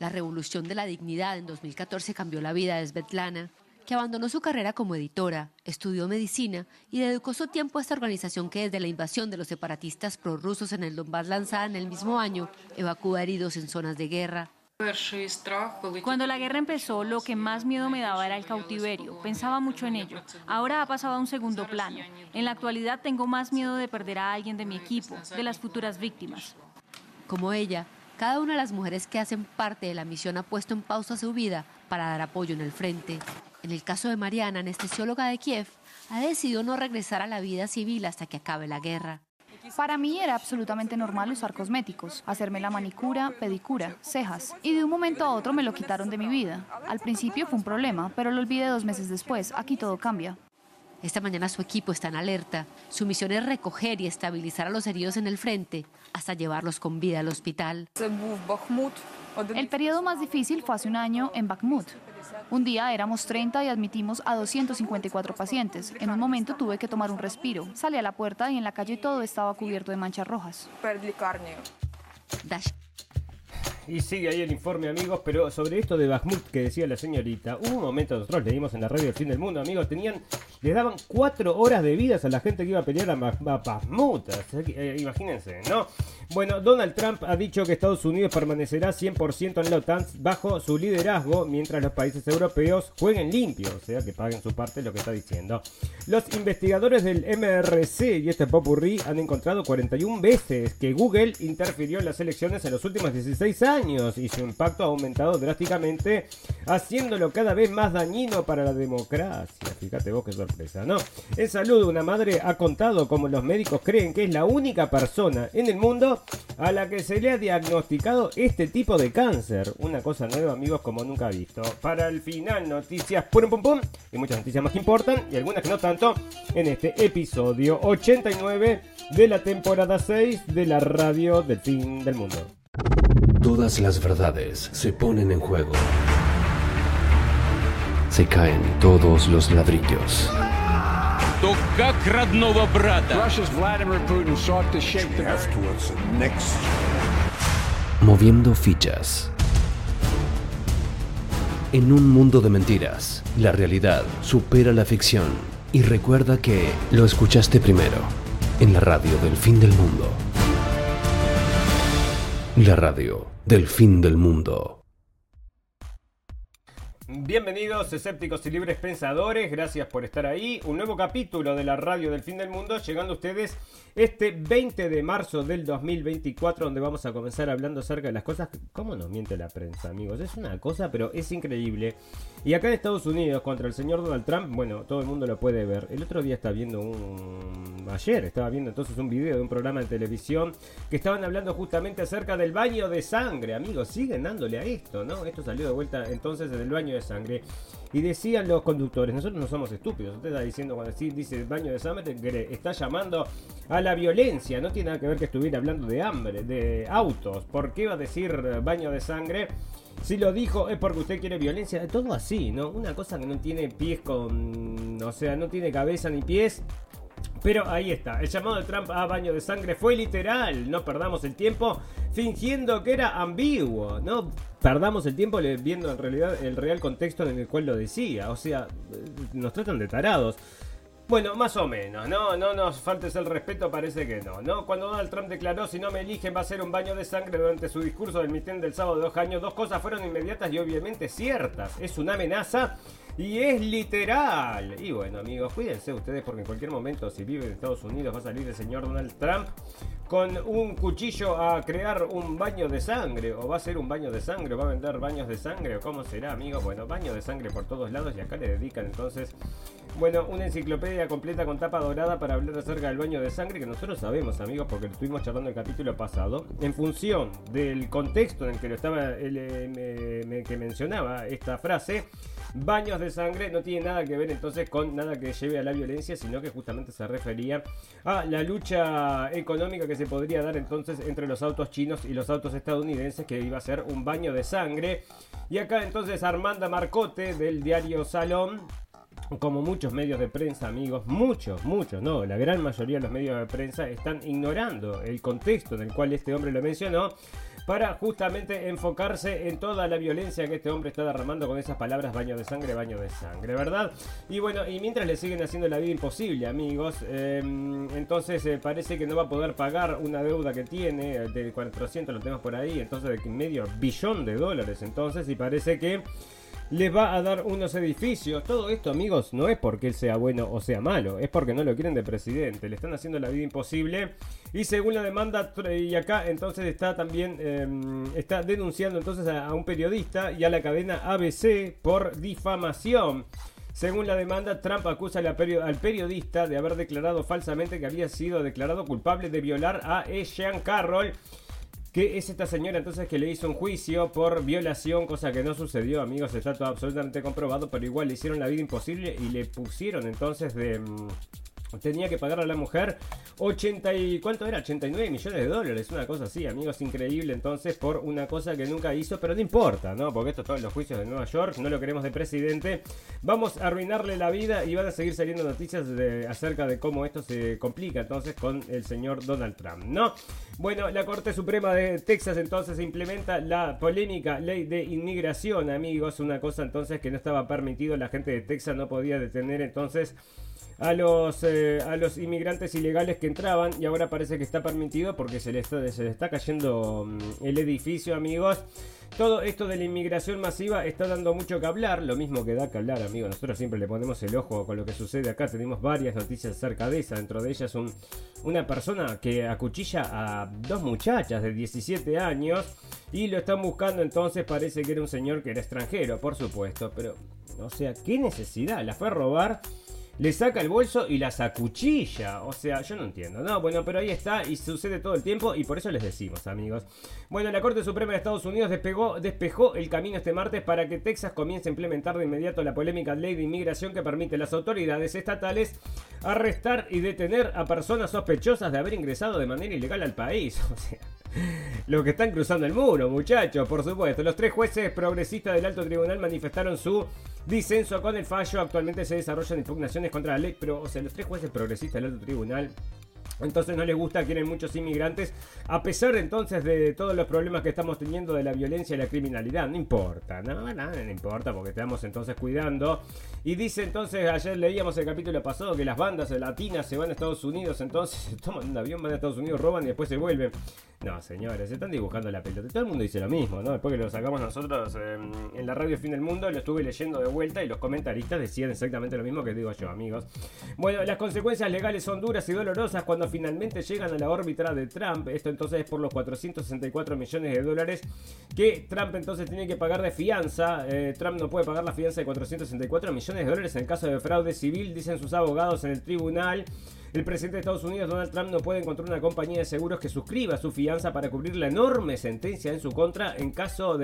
La revolución de la dignidad en 2014 cambió la vida de Svetlana, que abandonó su carrera como editora, estudió medicina y dedicó su tiempo a esta organización que desde la invasión de los separatistas prorrusos en el Donbass lanzada en el mismo año, evacúa heridos en zonas de guerra. Cuando la guerra empezó, lo que más miedo me daba era el cautiverio. Pensaba mucho en ello. Ahora ha pasado a un segundo plano. En la actualidad tengo más miedo de perder a alguien de mi equipo, de las futuras víctimas. Como ella, cada una de las mujeres que hacen parte de la misión ha puesto en pausa su vida para dar apoyo en el frente. En el caso de Mariana, anestesióloga de Kiev, ha decidido no regresar a la vida civil hasta que acabe la guerra. Para mí era absolutamente normal usar cosméticos, hacerme la manicura, pedicura, cejas, y de un momento a otro me lo quitaron de mi vida. Al principio fue un problema, pero lo olvidé 2 meses después. Aquí todo cambia. Esta mañana su equipo está en alerta. Su misión es recoger y estabilizar a los heridos en el frente hasta llevarlos con vida al hospital. El periodo más difícil fue hace un año en Bakhmut. Un día éramos 30 y admitimos a 254 pacientes. En un momento tuve que tomar un respiro. Salí a la puerta y en la calle todo estaba cubierto de manchas rojas. Y sigue ahí el informe, amigos, pero sobre esto de Bakhmut que decía la señorita, hubo un momento, nosotros leímos en la radio El Fin del Mundo, amigos, les daban 4 horas de vidas a la gente que iba a pelear a Bakhmut, imagínense, ¿no? Bueno, Donald Trump ha dicho que Estados Unidos permanecerá 100% en la OTAN bajo su liderazgo, mientras los países europeos jueguen limpio, o sea, que paguen su parte, lo que está diciendo. Los investigadores del MRC y este popurrí han encontrado 41 veces que Google interfirió en las elecciones en los últimos 16 años y su impacto ha aumentado drásticamente, haciéndolo cada vez más dañino para la democracia. Fíjate vos qué sorpresa, ¿no? En salud, una madre ha contado cómo los médicos creen que es la única persona en el mundo a la que se le ha diagnosticado este tipo de cáncer. Una cosa nueva, amigos, como nunca visto. Para el final, noticias pum pum pum y muchas noticias más que importan y algunas que no tanto en este episodio 89 de la temporada 6 de la radio del fin del mundo. Todas las verdades se ponen en juego. Se caen todos los ladrillos. То как родного брата. Russia's Vladimir Putin sought to shape the towards the next. Moviendo fichas. En un mundo de mentiras, la realidad supera la ficción. Y recuerda que lo escuchaste primero en la radio del fin del mundo. La radio del fin del mundo. Bienvenidos, escépticos y libres pensadores, gracias por estar ahí. Un nuevo capítulo de la radio del fin del mundo, llegando a ustedes este 20 de marzo del 2024, donde vamos a comenzar hablando acerca de las cosas. ¿Cómo nos miente la prensa, amigos? Es una cosa, pero es increíble. Y acá en Estados Unidos, contra el señor Donald Trump, bueno, todo el mundo lo puede ver. El otro día estaba viendo ayer estaba viendo entonces un video de un programa de televisión que estaban hablando justamente acerca del baño de sangre, amigos. Siguen dándole a esto, ¿no? Esto salió de vuelta entonces del baño de sangre. Y decían los conductores, nosotros no somos estúpidos. Usted está diciendo, cuando dice baño de sangre, que está llamando a la violencia. No tiene nada que ver que estuviera hablando de hambre, de autos. ¿Por qué va a decir baño de sangre? Si lo dijo es porque usted quiere violencia. Todo así, ¿no? Una cosa que no tiene pies o sea, no tiene cabeza ni pies. Pero ahí está, el llamado de Trump a baño de sangre fue literal. No perdamos el tiempo fingiendo que era ambiguo. No perdamos el tiempo viendo en realidad el real contexto en el cual lo decía. O sea, nos tratan de tarados. Bueno, más o menos, no nos faltes el respeto, parece que no. Cuando Donald Trump declaró si no me eligen va a ser un baño de sangre durante su discurso del mitin del sábado de 2 años, 2 cosas fueron inmediatas y obviamente ciertas. Es una amenaza y es literal. Y bueno, amigos, cuídense ustedes porque en cualquier momento, si viven en Estados Unidos, va a salir el señor Donald Trump con un cuchillo a crear un baño de sangre, o va a ser un baño de sangre, o va a vender baños de sangre, o cómo será, amigos. Bueno, baño de sangre por todos lados, y acá le dedican entonces, bueno, una enciclopedia completa con tapa dorada para hablar acerca del baño de sangre, que nosotros sabemos, amigos, porque lo estuvimos charlando el capítulo pasado, en función del contexto en el que lo estaba, que mencionaba esta frase. Baños de sangre no tiene nada que ver entonces con nada que lleve a la violencia, sino que justamente se refería a la lucha económica que se podría dar entonces entre los autos chinos y los autos estadounidenses, que iba a ser un baño de sangre. Y acá entonces Armanda Marcote del diario Salón, como muchos medios de prensa, amigos, muchos, no, la gran mayoría de los medios de prensa están ignorando el contexto en el cual este hombre lo mencionó, para justamente enfocarse en toda la violencia que este hombre está derramando con esas palabras baño de sangre, ¿verdad? Y bueno, y mientras le siguen haciendo la vida imposible, amigos, entonces parece que no va a poder pagar una deuda que tiene de 400, lo tenemos por ahí, entonces de medio billón de dólares, entonces, y parece que les va a dar unos edificios. Todo esto, amigos, no es porque él sea bueno o sea malo, es porque no lo quieren de presidente. Le están haciendo la vida imposible. Y según la demanda, y acá entonces está también, está denunciando entonces a un periodista y a la cadena ABC por difamación. Según la demanda, Trump acusa al periodista de haber declarado falsamente que había sido declarado culpable de violar a Jean Carroll, que es esta señora entonces que le hizo un juicio por violación, cosa que no sucedió, amigos, está todo absolutamente comprobado, pero igual le hicieron la vida imposible y le pusieron entonces tenía que pagar a la mujer 89 millones de dólares, una cosa así, amigos, increíble entonces por una cosa que nunca hizo, pero no importa, ¿no? Porque esto todos los juicios de Nueva York, no lo queremos de presidente, vamos a arruinarle la vida y van a seguir saliendo noticias acerca de cómo esto se complica entonces con el señor Donald Trump, ¿no? Bueno, la Corte Suprema de Texas entonces implementa la polémica ley de inmigración, amigos, una cosa entonces que no estaba permitido, la gente de Texas no podía detener entonces a los inmigrantes ilegales que entraban, y ahora parece que está permitido porque se le está cayendo el edificio, amigos. Todo esto de la inmigración masiva está dando mucho que hablar, lo mismo que da que hablar, amigos. Nosotros siempre le ponemos el ojo con lo que sucede acá, tenemos varias noticias acerca de esa, dentro de ellas una persona que acuchilla a dos muchachas de 17 años y lo están buscando, entonces parece que era un señor que era extranjero, por supuesto, pero, o sea, ¿qué necesidad? La fue a robar, le saca el bolso y las acuchilla. O sea, yo no entiendo. No, bueno, pero ahí está y sucede todo el tiempo y por eso les decimos, amigos. Bueno, la Corte Suprema de Estados Unidos despejó el camino este martes para que Texas comience a implementar de inmediato la polémica ley de inmigración que permite a las autoridades estatales arrestar y detener a personas sospechosas de haber ingresado de manera ilegal al país. O sea, los que están cruzando el muro, muchachos, por supuesto. Los 3 jueces progresistas del alto tribunal manifestaron su disenso con el fallo. Actualmente se desarrollan impugnaciones contra la ley, pero, o sea, los 3 jueces progresistas del alto tribunal entonces no les gusta, quieren muchos inmigrantes, a pesar entonces de todos los problemas que estamos teniendo de la violencia y la criminalidad. No importa, no importa, porque estamos entonces cuidando. Y dice entonces, ayer leíamos el capítulo pasado, que las bandas latinas se van a Estados Unidos, entonces se toman un avión, van a Estados Unidos, roban y después se vuelven. No, señores, se están dibujando la pelota. Todo el mundo dice lo mismo, ¿no? Después que lo sacamos nosotros en la radio Fin del Mundo, lo estuve leyendo de vuelta y los comentaristas decían exactamente lo mismo que digo yo, amigos. Bueno, las consecuencias legales son duras y dolorosas cuando finalmente llegan a la órbita de Trump. Esto entonces es por los 464 millones de dólares que Trump entonces tiene que pagar de fianza. Trump no puede pagar la fianza de 464 millones de dólares en el caso de fraude civil, dicen sus abogados en el tribunal. El presidente de Estados Unidos, Donald Trump, no puede encontrar una compañía de seguros que suscriba su fianza para cubrir la enorme sentencia en su contra en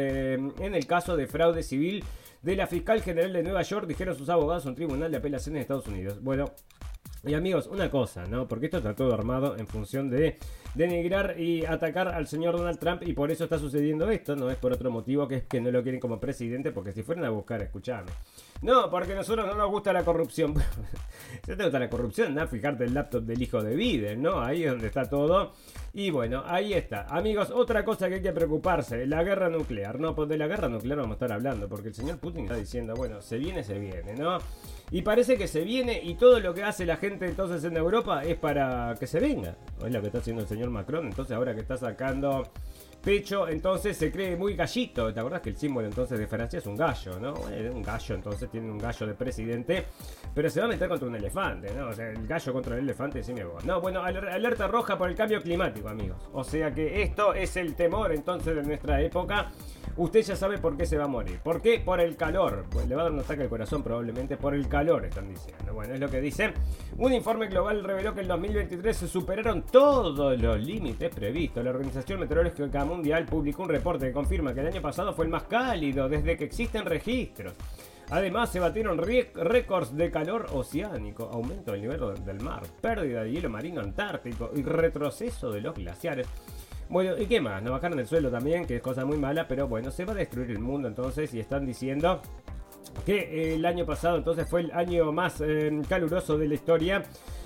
el caso de fraude civil de la fiscal general de Nueva York, dijeron sus abogados en un tribunal de apelaciones de Estados Unidos. Bueno, y amigos, una cosa, ¿no? Porque esto está todo armado en función de denigrar y atacar al señor Donald Trump, y por eso está sucediendo esto, no es por otro motivo, que es que no lo quieren como presidente, porque si fueran a buscar, escuchame. No, porque a nosotros no nos gusta la corrupción. Si te gusta la corrupción, ¿no? Fijarte el laptop del hijo de Biden, ¿no? Ahí es donde está todo. Y bueno, ahí está. Amigos, otra cosa que hay que preocuparse, la guerra nuclear. No, pues de la guerra nuclear vamos a estar hablando, porque el señor Putin está diciendo, bueno, se viene, ¿no? Y parece que se viene, y todo lo que hace la gente entonces en Europa es para que se venga. Es lo que está haciendo el señor Macron, entonces ahora que está sacando pecho, entonces se cree muy gallito. ¿Te acordás que el símbolo entonces de Francia es un gallo, no? Un gallo, entonces tiene un gallo de presidente, pero se va a meter contra un elefante, ¿no? O sea, el gallo contra el elefante, decime vos. No, bueno, alerta roja por el cambio climático, amigos. O sea que esto es el temor entonces de nuestra época. Usted ya sabe por qué se va a morir. ¿Por qué? Por el calor. Pues le va a dar un ataque al corazón probablemente por el calor, están diciendo. Bueno, es lo que dicen. Un informe global reveló que en 2023 se superaron todos los límites previstos. La Organización Meteorológica Mundial publicó un reporte que confirma que el año pasado fue el más cálido desde que existen registros. Además, se batieron récords de calor oceánico, aumento del nivel del mar, pérdida de hielo marino antártico y retroceso de los glaciares. Bueno, ¿y qué más? Nos bajaron el suelo también, que es cosa muy mala, pero bueno, se va a destruir el mundo entonces, y están diciendo que el año pasado entonces fue el año más caluroso de la historia.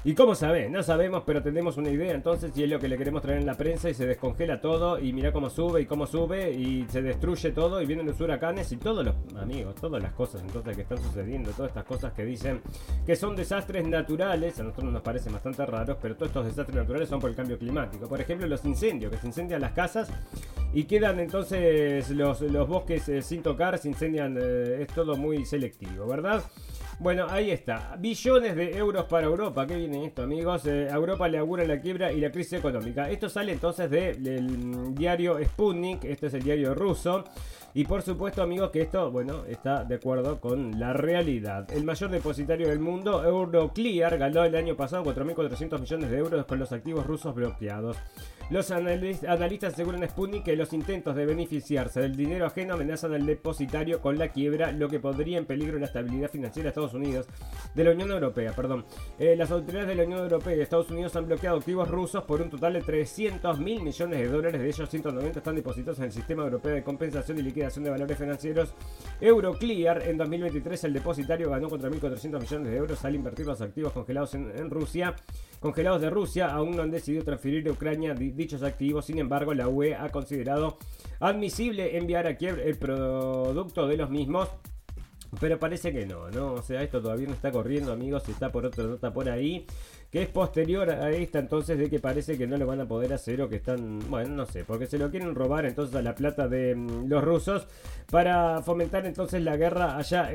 ¿Y cómo sabés? No sabemos, pero tenemos una idea entonces, y es lo que le queremos traer en la prensa, y se descongela todo, y mira cómo sube, y se destruye todo, y vienen los huracanes, y todos los amigos, todas las cosas entonces que están sucediendo, todas estas cosas que dicen que son desastres naturales, a nosotros nos parecen bastante raros, pero todos estos desastres naturales son por el cambio climático. Por ejemplo, los incendios, que se incendian las casas, y quedan entonces los bosques sin tocar, se incendian, es todo muy selectivo, ¿verdad? Bueno, ahí está. Billones de euros para Europa. ¿Qué viene esto, amigos? A Europa le augura la quiebra y la crisis económica. Esto sale entonces del diario Sputnik. Este es el diario ruso. Y por supuesto, amigos, que esto, bueno, está de acuerdo con la realidad. El mayor depositario del mundo, Euroclear, ganó el año pasado 4.400 millones de euros con los activos rusos bloqueados. Los analistas aseguran a Sputnik que los intentos de beneficiarse del dinero ajeno amenazan al depositario con la quiebra, lo que pondría en peligro la estabilidad financiera de Estados Unidos, de la Unión Europea, Las autoridades de la Unión Europea y de Estados Unidos han bloqueado activos rusos por un total de 300 mil millones de dólares. De ellos, 190 están depositados en el Sistema Europeo de Compensación y Liquidación de Valores Financieros, Euroclear. En 2023, el depositario ganó 4.400 millones de euros al invertir los activos congelados en Rusia. Congelados de Rusia, aún no han decidido transferir a Ucrania dichos activos. Sin embargo, la UE ha considerado admisible enviar a Kiev el producto de los mismos, pero parece que no, o sea, esto todavía no está corriendo, amigos. Está por otra nota por ahí, que es posterior a esta, entonces, de que parece que no lo van a poder hacer, o que están, bueno, no sé, porque se lo quieren robar entonces a la plata de los rusos para fomentar entonces la guerra allá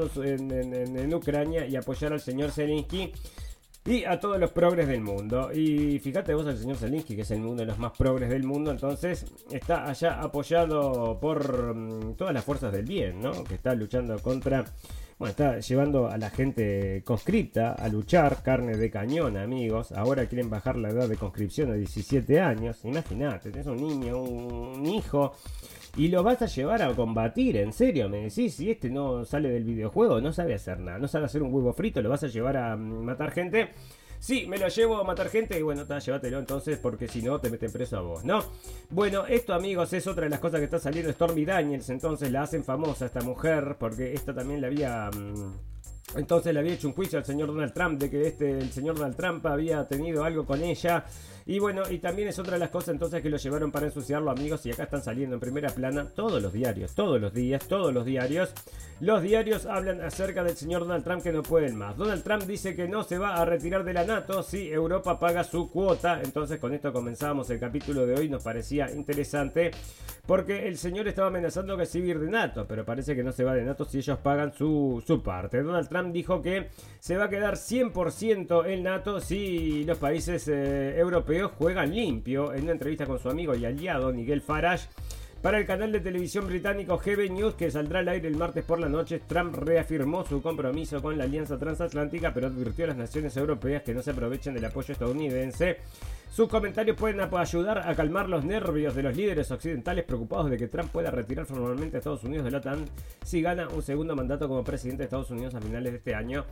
en Ucrania, y apoyar al señor Zelensky y a todos los progres del mundo. Y fíjate vos, al señor Zelensky, que es uno de los más progres del mundo, entonces está allá apoyado por todas las fuerzas del bien, ¿no? Que está luchando contra... Bueno, está llevando a la gente conscripta a luchar, carne de cañón, amigos. Ahora quieren bajar la edad de conscripción a 17 años. Imagínate, tenés un niño, un hijo, y lo vas a llevar a combatir, en serio, me decís. Si este no sale del videojuego, no sabe hacer nada, no sabe hacer un huevo frito, lo vas a llevar a matar gente. Sí, me lo llevo a matar gente, y bueno, llévatelo entonces, porque si no te meten preso a vos, ¿no? Bueno, esto, amigos, es otra de las cosas que está saliendo. Stormy Daniels, entonces la hacen famosa esta mujer, porque esta también la había... Entonces le había hecho un juicio al señor Donald Trump de que el señor Donald Trump había tenido algo con ella. Y bueno, y también es otra de las cosas entonces que lo llevaron para ensuciarlo, amigos. Y acá están saliendo en primera plana todos los diarios, todos los días, todos los diarios. Los diarios hablan acerca del señor Donald Trump, que no pueden más. Donald Trump dice que no se va a retirar de la NATO si Europa paga su cuota. Entonces con esto comenzamos el capítulo de hoy. Nos parecía interesante porque el señor estaba amenazando que se iba a ir de NATO, pero parece que no se va de NATO si ellos pagan su parte. Donald Trump dijo que se va a quedar 100% en NATO si los países europeos juegan limpio. En una entrevista con su amigo y aliado Nigel Farage para el canal de televisión británico GB News, que saldrá al aire el martes por la noche, Trump reafirmó su compromiso con la alianza transatlántica, pero advirtió a las naciones europeas que no se aprovechen del apoyo estadounidense. Sus comentarios pueden ayudar a calmar los nervios de los líderes occidentales preocupados de que Trump pueda retirar formalmente a Estados Unidos de la OTAN si gana un segundo mandato como presidente de Estados Unidos a finales de este año.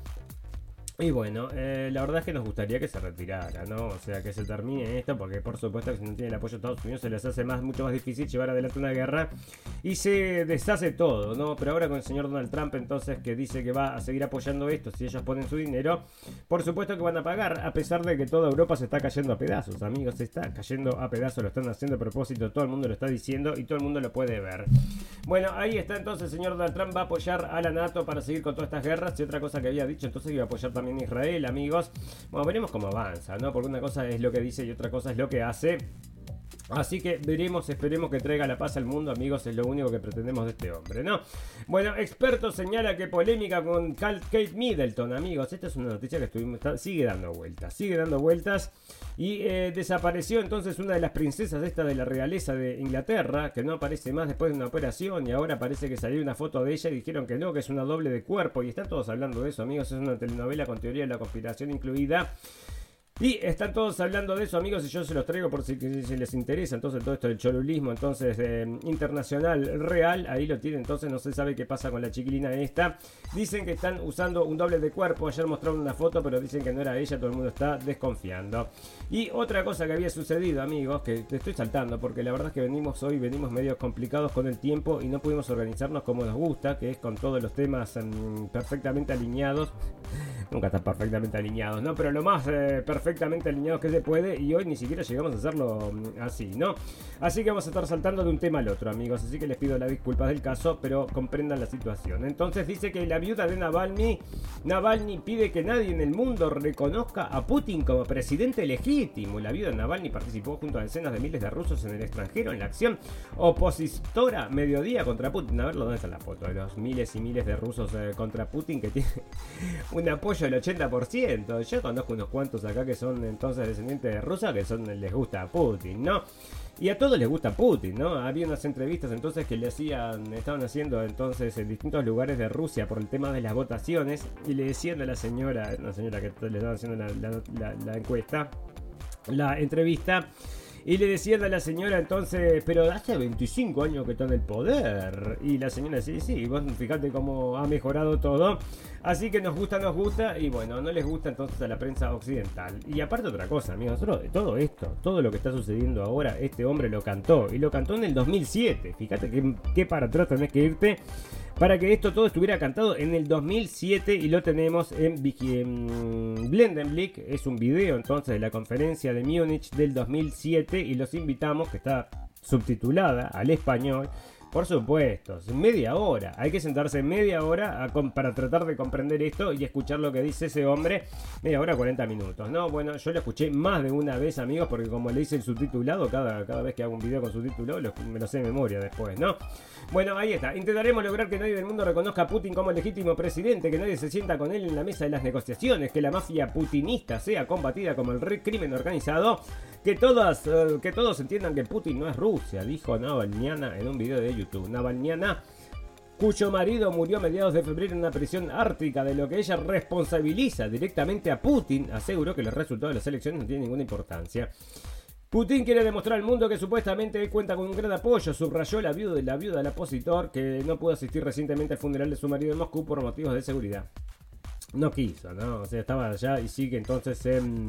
Y bueno, la verdad es que nos gustaría que se retirara, ¿no? O sea, que se termine esto, porque por supuesto que si no tiene el apoyo de Estados Unidos se les hace mucho más difícil llevar adelante una guerra y se deshace todo, ¿no? Pero ahora con el señor Donald Trump, entonces, que dice que va a seguir apoyando esto si ellos ponen su dinero, por supuesto que van a pagar, a pesar de que toda Europa se está cayendo a pedazos, amigos. Se está cayendo a pedazos, lo están haciendo a propósito, todo el mundo lo está diciendo y todo el mundo lo puede ver. Bueno, ahí está entonces, el señor Donald Trump va a apoyar a la NATO para seguir con todas estas guerras. Y otra cosa que había dicho, entonces, iba a apoyar también a Israel, amigos. Bueno, veremos cómo avanza, ¿no? Porque una cosa es lo que dice y otra cosa es lo que hace. Así que veremos, esperemos que traiga la paz al mundo, amigos, es lo único que pretendemos de este hombre, ¿no? Bueno, experto señala que polémica con Kate Middleton, amigos. Esta es una noticia que sigue dando vueltas. Y desapareció entonces una de las princesas de la realeza de Inglaterra, que no aparece más después de una operación, y ahora parece que salió una foto de ella y dijeron que no, que es una doble de cuerpo, y están todos hablando de eso, amigos. Es una telenovela con teoría de la conspiración incluida. Y están todos hablando de eso, amigos, y yo se los traigo por si les interesa. Entonces todo esto del cholulismo, entonces internacional real, ahí lo tienen. Entonces no se sabe qué pasa con la chiquilina esta. Dicen que están usando un doble de cuerpo. Ayer mostraron una foto, pero dicen que no era ella. Todo el mundo está desconfiando. Y otra cosa que había sucedido, amigos, que te estoy saltando porque la verdad es que venimos medio complicados con el tiempo y no pudimos organizarnos como nos gusta, que es con todos los temas perfectamente alineados Nunca están perfectamente alineados, ¿no? Pero lo más perfectamente alineados que se puede, y hoy ni siquiera llegamos a hacerlo así, ¿no? Así que vamos a estar saltando de un tema al otro, amigos. Así que les pido las disculpas del caso, pero comprendan la situación. Entonces dice que la viuda de Navalny pide que nadie en el mundo reconozca a Putin como presidente legítimo. La viuda de Navalny participó junto a decenas de miles de rusos en el extranjero en la acción opositora mediodía contra Putin. A ver, ¿dónde está la foto de los miles y miles de rusos contra Putin que tiene un apoyo del 80%? Yo conozco unos cuantos acá que son entonces descendientes de Rusia que les gusta a Putin, ¿no? Y a todos les gusta Putin, ¿no? Había unas entrevistas entonces que estaban haciendo entonces en distintos lugares de Rusia por el tema de las votaciones, y le decían a una señora que le estaban haciendo la encuesta, la entrevista, y le decían a la señora entonces, pero hace 25 años que está en el poder. Y la señora decía, sí, vos fíjate cómo ha mejorado todo. Así que nos gusta, y bueno, no les gusta entonces a la prensa occidental. Y aparte otra cosa, amigos, todo esto, todo lo que está sucediendo ahora, este hombre lo cantó. Y lo cantó en el 2007. Fíjate qué para atrás tenés que irte para que esto todo estuviera cantado en el 2007, y lo tenemos en Blendenblick. Es un video entonces de la conferencia de Múnich del 2007, y los invitamos, que está subtitulada al español. Por supuesto, media hora. Hay que sentarse media hora para tratar de comprender esto y escuchar lo que dice ese hombre. Media hora, 40 minutos, ¿no? Bueno, yo lo escuché más de una vez, amigos, porque como le hice el subtitulado, cada vez que hago un video con subtítulo, me lo sé de memoria después, ¿no? Bueno, ahí está. Intentaremos lograr que nadie del mundo reconozca a Putin como legítimo presidente, que nadie se sienta con él en la mesa de las negociaciones, que la mafia putinista sea combatida como el crimen organizado, que todos entiendan que Putin no es Rusia, dijo Navalnyana en un video de YouTube. Navalnyana, cuyo marido murió a mediados de febrero en una prisión ártica, de lo que ella responsabiliza directamente a Putin, aseguró que los resultados de las elecciones no tienen ninguna importancia. Putin quiere demostrar al mundo que supuestamente él cuenta con un gran apoyo, subrayó la viuda del opositor, que no pudo asistir recientemente al funeral de su marido en Moscú por motivos de seguridad. No quiso, ¿no? O sea, estaba allá y sigue entonces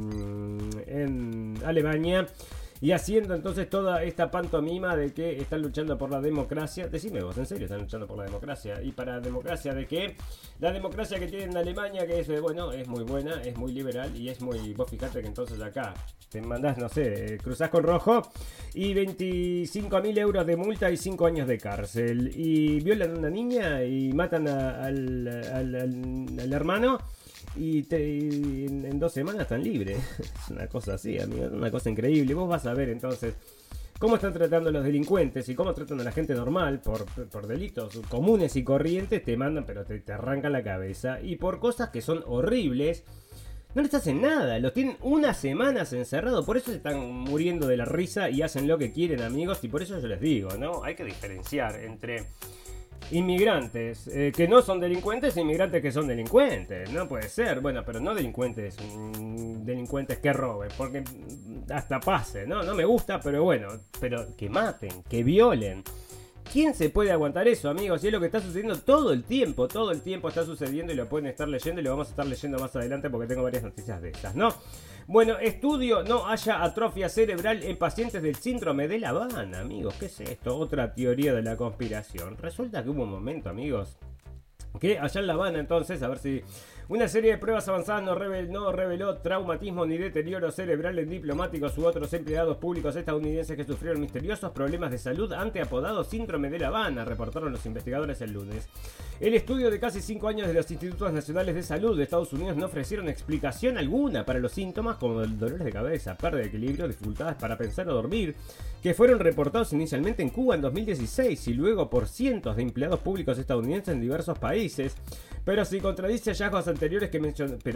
en Alemania, y haciendo entonces toda esta pantomima de que están luchando por la democracia. Decime vos, ¿en serio están luchando por la democracia? ¿Y para democracia de qué? La democracia que tienen en Alemania, que es, bueno, es muy buena, es muy liberal, y es muy... Vos fijate que entonces acá te mandás, no sé, cruzás con rojo y 25.000 euros de multa y 5 años de cárcel. Y violan a una niña y matan al hermano. Y en 2 semanas están libres. Es una cosa así, amigo, una cosa increíble. Vos vas a ver entonces cómo están tratando a los delincuentes y cómo tratan a la gente normal por delitos comunes y corrientes. Te mandan, pero te arrancan la cabeza. Y por cosas que son horribles, no les hacen nada. Los tienen unas semanas encerrados. Por eso se están muriendo de la risa y hacen lo que quieren, amigos. Y por eso yo les digo, ¿no? Hay que diferenciar entre inmigrantes que no son delincuentes e inmigrantes que son delincuentes. No puede ser. Bueno, pero no delincuentes que roben, porque hasta pase, ¿no? No me gusta, pero bueno, pero que maten, que violen. ¿Quién se puede aguantar eso, amigos? Y es lo que está sucediendo todo el tiempo está sucediendo, y lo pueden estar leyendo, y lo vamos a estar leyendo más adelante porque tengo varias noticias de esas, ¿no? Bueno, estudio no haya atrofia cerebral en pacientes del síndrome de La Habana, amigos. ¿Qué es esto? Otra teoría de la conspiración. Resulta que hubo un momento, amigos, que allá en La Habana, entonces, a ver si... Una serie de pruebas avanzadas no reveló traumatismo ni deterioro cerebral en diplomáticos u otros empleados públicos estadounidenses que sufrieron misteriosos problemas de salud ante apodado síndrome de La Habana, reportaron los investigadores el lunes. El estudio de casi 5 años de los Institutos Nacionales de Salud de Estados Unidos no ofrecieron explicación alguna para los síntomas como dolores de cabeza, pérdida de equilibrio, dificultades para pensar o dormir, que fueron reportados inicialmente en Cuba en 2016 y luego por cientos de empleados públicos estadounidenses en diversos países. Pero sí contradice hallazgos anteriores que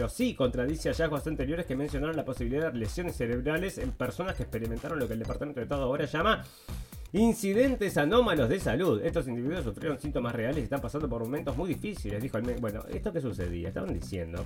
mencionaron la posibilidad de lesiones cerebrales en personas que experimentaron lo que el Departamento de Estado ahora llama incidentes anómalos de salud. Estos individuos sufrieron síntomas reales y están pasando por momentos muy difíciles, dijo el médico. Bueno, ¿esto qué sucedía? Estaban diciendo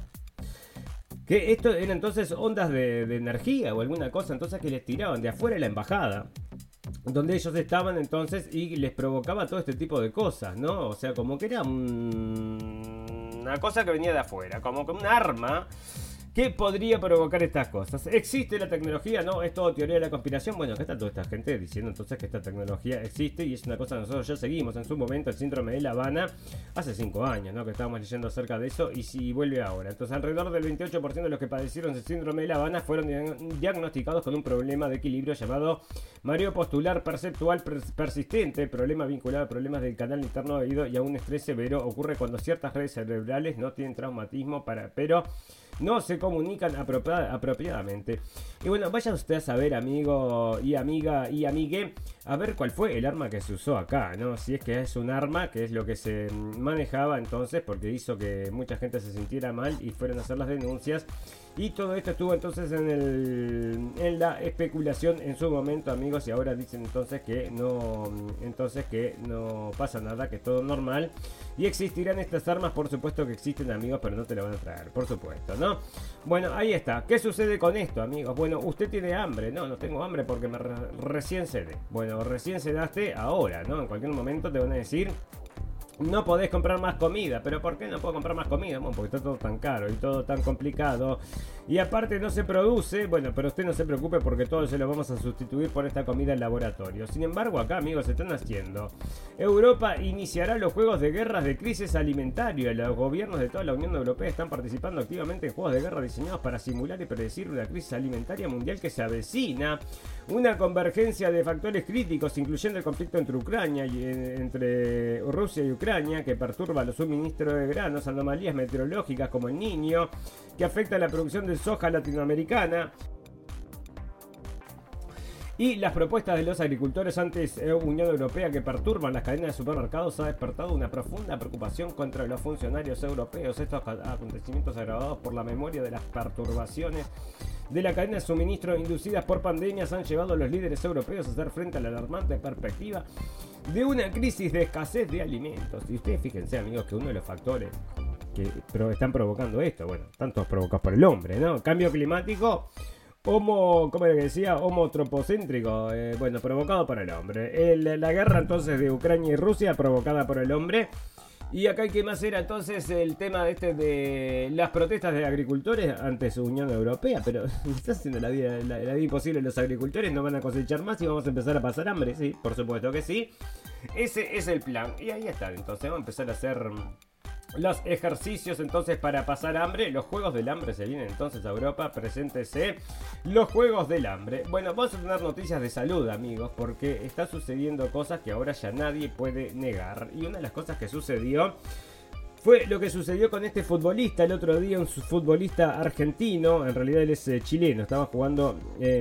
que esto eran entonces ondas de energía o alguna cosa entonces que les tiraban de afuera de la embajada donde ellos estaban entonces, y les provocaba todo este tipo de cosas, ¿no? O sea, como que era una cosa que venía de afuera, como que un arma ¿Qué podría provocar estas cosas? ¿Existe la tecnología? No, es todo teoría de la conspiración. Bueno, acá está toda esta gente diciendo entonces que esta tecnología existe y es una cosa que nosotros ya seguimos. En su momento el síndrome de La Habana, hace 5 años, ¿no? Que estábamos leyendo acerca de eso y si vuelve ahora. Entonces alrededor del 28% de los que padecieron el síndrome de La Habana fueron diagnosticados con un problema de equilibrio llamado mareo postular perceptual persistente, problema vinculado a problemas del canal interno de oído y a un estrés severo. Ocurre cuando ciertas redes cerebrales no tienen traumatismo pero no se comunican apropiadamente. Y bueno, vaya usted a saber, amigo y amiga y amigue, a ver cuál fue el arma que se usó acá, ¿no? Si es que es un arma, que es lo que se manejaba entonces, porque hizo que mucha gente se sintiera mal y fueron a hacer las denuncias. Y todo esto estuvo entonces en la especulación en su momento, amigos, y ahora dicen entonces que no pasa nada, que es todo normal. Y existirán estas armas, por supuesto que existen, amigos, pero no te lo van a traer, por supuesto, ¿no? Bueno, ahí está. ¿Qué sucede con esto, amigos? Bueno, usted tiene hambre. No tengo hambre porque me recién cedé. Bueno, recién cedaste ahora, ¿no? En cualquier momento te van a decir: no podés comprar más comida. ¿Pero por qué no puedo comprar más comida? Bueno, porque está todo tan caro y todo tan complicado. Y aparte no se produce. Bueno, pero usted no se preocupe porque todo se lo vamos a sustituir por esta comida en laboratorio. Sin embargo, acá, amigos, se están haciendo. Europa iniciará los juegos de guerras de crisis alimentaria. Los gobiernos de toda la Unión Europea están participando activamente en juegos de guerra diseñados para simular y predecir una crisis alimentaria mundial que se avecina. Una convergencia de factores críticos, incluyendo el conflicto entre Ucrania y entre Rusia y Ucrania, que perturba los suministros de granos, anomalías meteorológicas como el Niño, que afecta la producción de soja latinoamericana, y las propuestas de los agricultores ante Unión Europea que perturban las cadenas de supermercados ha despertado una profunda preocupación contra los funcionarios europeos. Estos acontecimientos agravados por la memoria de las perturbaciones de la cadena de suministro inducidas por pandemias han llevado a los líderes europeos a hacer frente a la alarmante perspectiva de una crisis de escasez de alimentos. Y ustedes fíjense, amigos, que uno de los factores que están provocando esto, bueno, están todos provocados por el hombre, ¿no? Cambio climático, ¿cómo era que decía? Homotropocéntrico, bueno, provocado por el hombre. La guerra entonces de Ucrania y Rusia provocada por el hombre. Y acá hay que más era entonces el tema de las protestas de agricultores ante su Unión Europea. Pero está haciendo la vida imposible. Los agricultores no van a cosechar más y vamos a empezar a pasar hambre. Sí, por supuesto que sí. Ese es el plan. Y ahí está. Entonces vamos a empezar a hacer los ejercicios entonces para pasar hambre. Los Juegos del Hambre se vienen entonces a Europa. Preséntese los Juegos del Hambre. Bueno, vamos a tener noticias de salud, amigos, porque está sucediendo cosas que ahora ya nadie puede negar. Y una de las cosas que sucedió fue lo que sucedió con este futbolista el otro día, un futbolista argentino. En realidad él es chileno, estaba jugando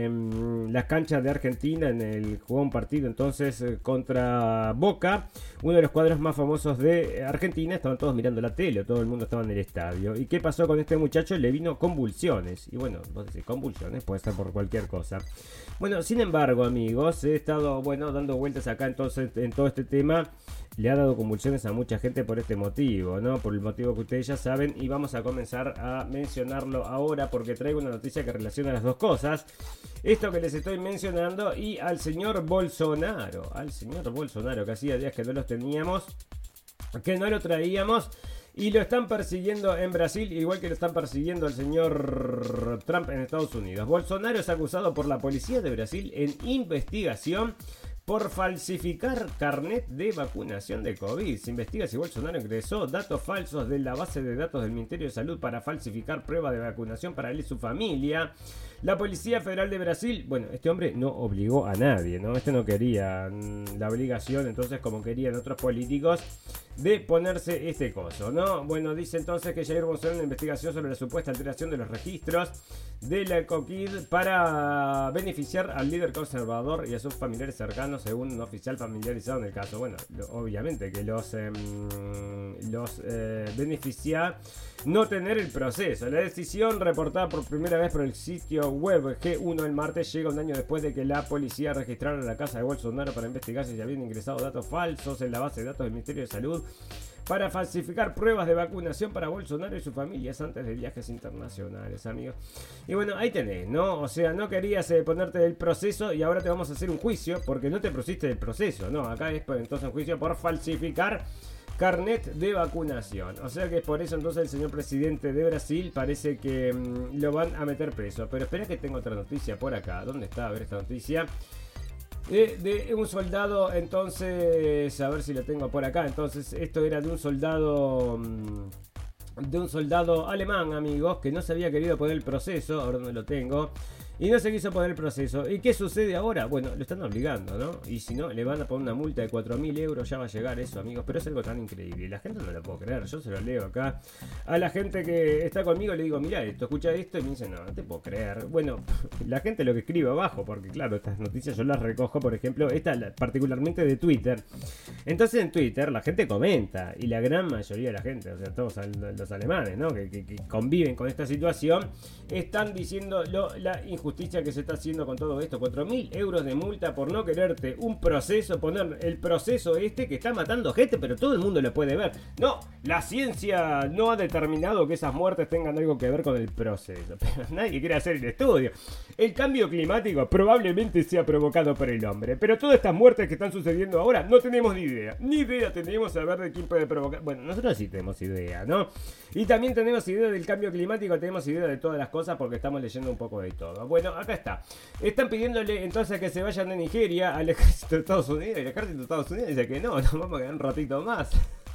en las canchas de Argentina, jugó un partido entonces contra Boca, uno de los cuadros más famosos de Argentina. Estaban todos mirando la tele, todo el mundo estaba en el estadio. ¿Y qué pasó con este muchacho? Le vino convulsiones. Y bueno, vos decís, convulsiones puede ser por cualquier cosa. Bueno, sin embargo, amigos, he estado, dando vueltas acá entonces en todo este tema. Le ha dado convulsiones a mucha gente por este motivo, ¿no? Por el motivo que ustedes ya saben. Y vamos a comenzar a mencionarlo ahora porque traigo una noticia que relaciona las dos cosas. Esto que les estoy mencionando y al señor Bolsonaro. Al señor Bolsonaro, que hacía días que no los teníamos, que no lo traíamos. Y lo están persiguiendo en Brasil, igual que lo están persiguiendo al señor Trump en Estados Unidos. Bolsonaro es acusado por la policía de Brasil en investigación por falsificar carnet de vacunación de COVID. Se investiga si Bolsonaro ingresó datos falsos de la base de datos del Ministerio de Salud para falsificar pruebas de vacunación para él y su familia. La Policía Federal de Brasil, este hombre no obligó a nadie, ¿no? No quería la obligación, entonces, como querían otros políticos, de ponerse este coso, ¿no? Bueno, dice entonces que Jair Bolsonaro una investigación sobre la supuesta alteración de los registros de la COVID para beneficiar al líder conservador y a sus familiares cercanos, según un oficial familiarizado en el caso. Bueno, obviamente que los beneficia no tener el proceso. La decisión, reportada por primera vez por el sitio web G1 el martes, llega un año después de que la policía registrara la casa de Bolsonaro para investigar si se habían ingresado datos falsos en la base de datos del Ministerio de Salud para falsificar pruebas de vacunación para Bolsonaro y sus familias antes de viajes internacionales, amigos. Y bueno, ahí tenés, ¿no? O sea, no querías ponerte del proceso y ahora te vamos a hacer un juicio porque no te pusiste del proceso, ¿no? Acá es entonces un juicio por falsificar carnet de vacunación. O sea que por eso entonces el señor presidente de Brasil parece que lo van a meter preso. Pero espera que tengo otra noticia por acá. ¿Dónde está? A ver esta noticia. De un soldado, entonces, a ver si lo tengo por acá. Entonces, esto era de un soldado alemán, amigos, que no se había querido poner el proceso. Ahora no lo tengo. Y no se quiso poner el proceso. ¿Y qué sucede ahora? Bueno, lo están obligando, ¿no? Y si no, le van a poner una multa de 4.000 euros. Ya va a llegar eso, amigos. Pero es algo tan increíble. La gente no lo puede creer. Yo se lo leo acá. A la gente que está conmigo le digo, mira esto, escucha esto. Y me dicen, no te puedo creer. Bueno, la gente lo que escribe abajo. Porque claro, estas noticias yo las recojo. Por ejemplo, esta particularmente de Twitter. Entonces en Twitter la gente comenta. Y la gran mayoría de la gente, o sea, todos los alemanes, ¿no? Que conviven con esta situación, están diciendo la injusticia que se está haciendo con todo esto. 4.000 euros de multa por no quererte un proceso, poner el proceso que está matando gente, pero todo el mundo lo puede ver. No, la ciencia no ha determinado que esas muertes tengan algo que ver con el proceso, pero nadie quiere hacer el estudio. El cambio climático probablemente sea provocado por el hombre, pero todas estas muertes que están sucediendo ahora no tenemos ni idea tenemos a ver de quién puede provocar. Bueno, nosotros sí tenemos idea, ¿no? Y también tenemos idea del cambio climático, tenemos idea de todas las cosas porque estamos leyendo un poco de todo. Bueno, acá está. Están pidiéndole entonces que se vayan de Nigeria al ejército de Estados Unidos. Y el ejército de Estados Unidos dice que no, nos vamos a quedar un ratito más.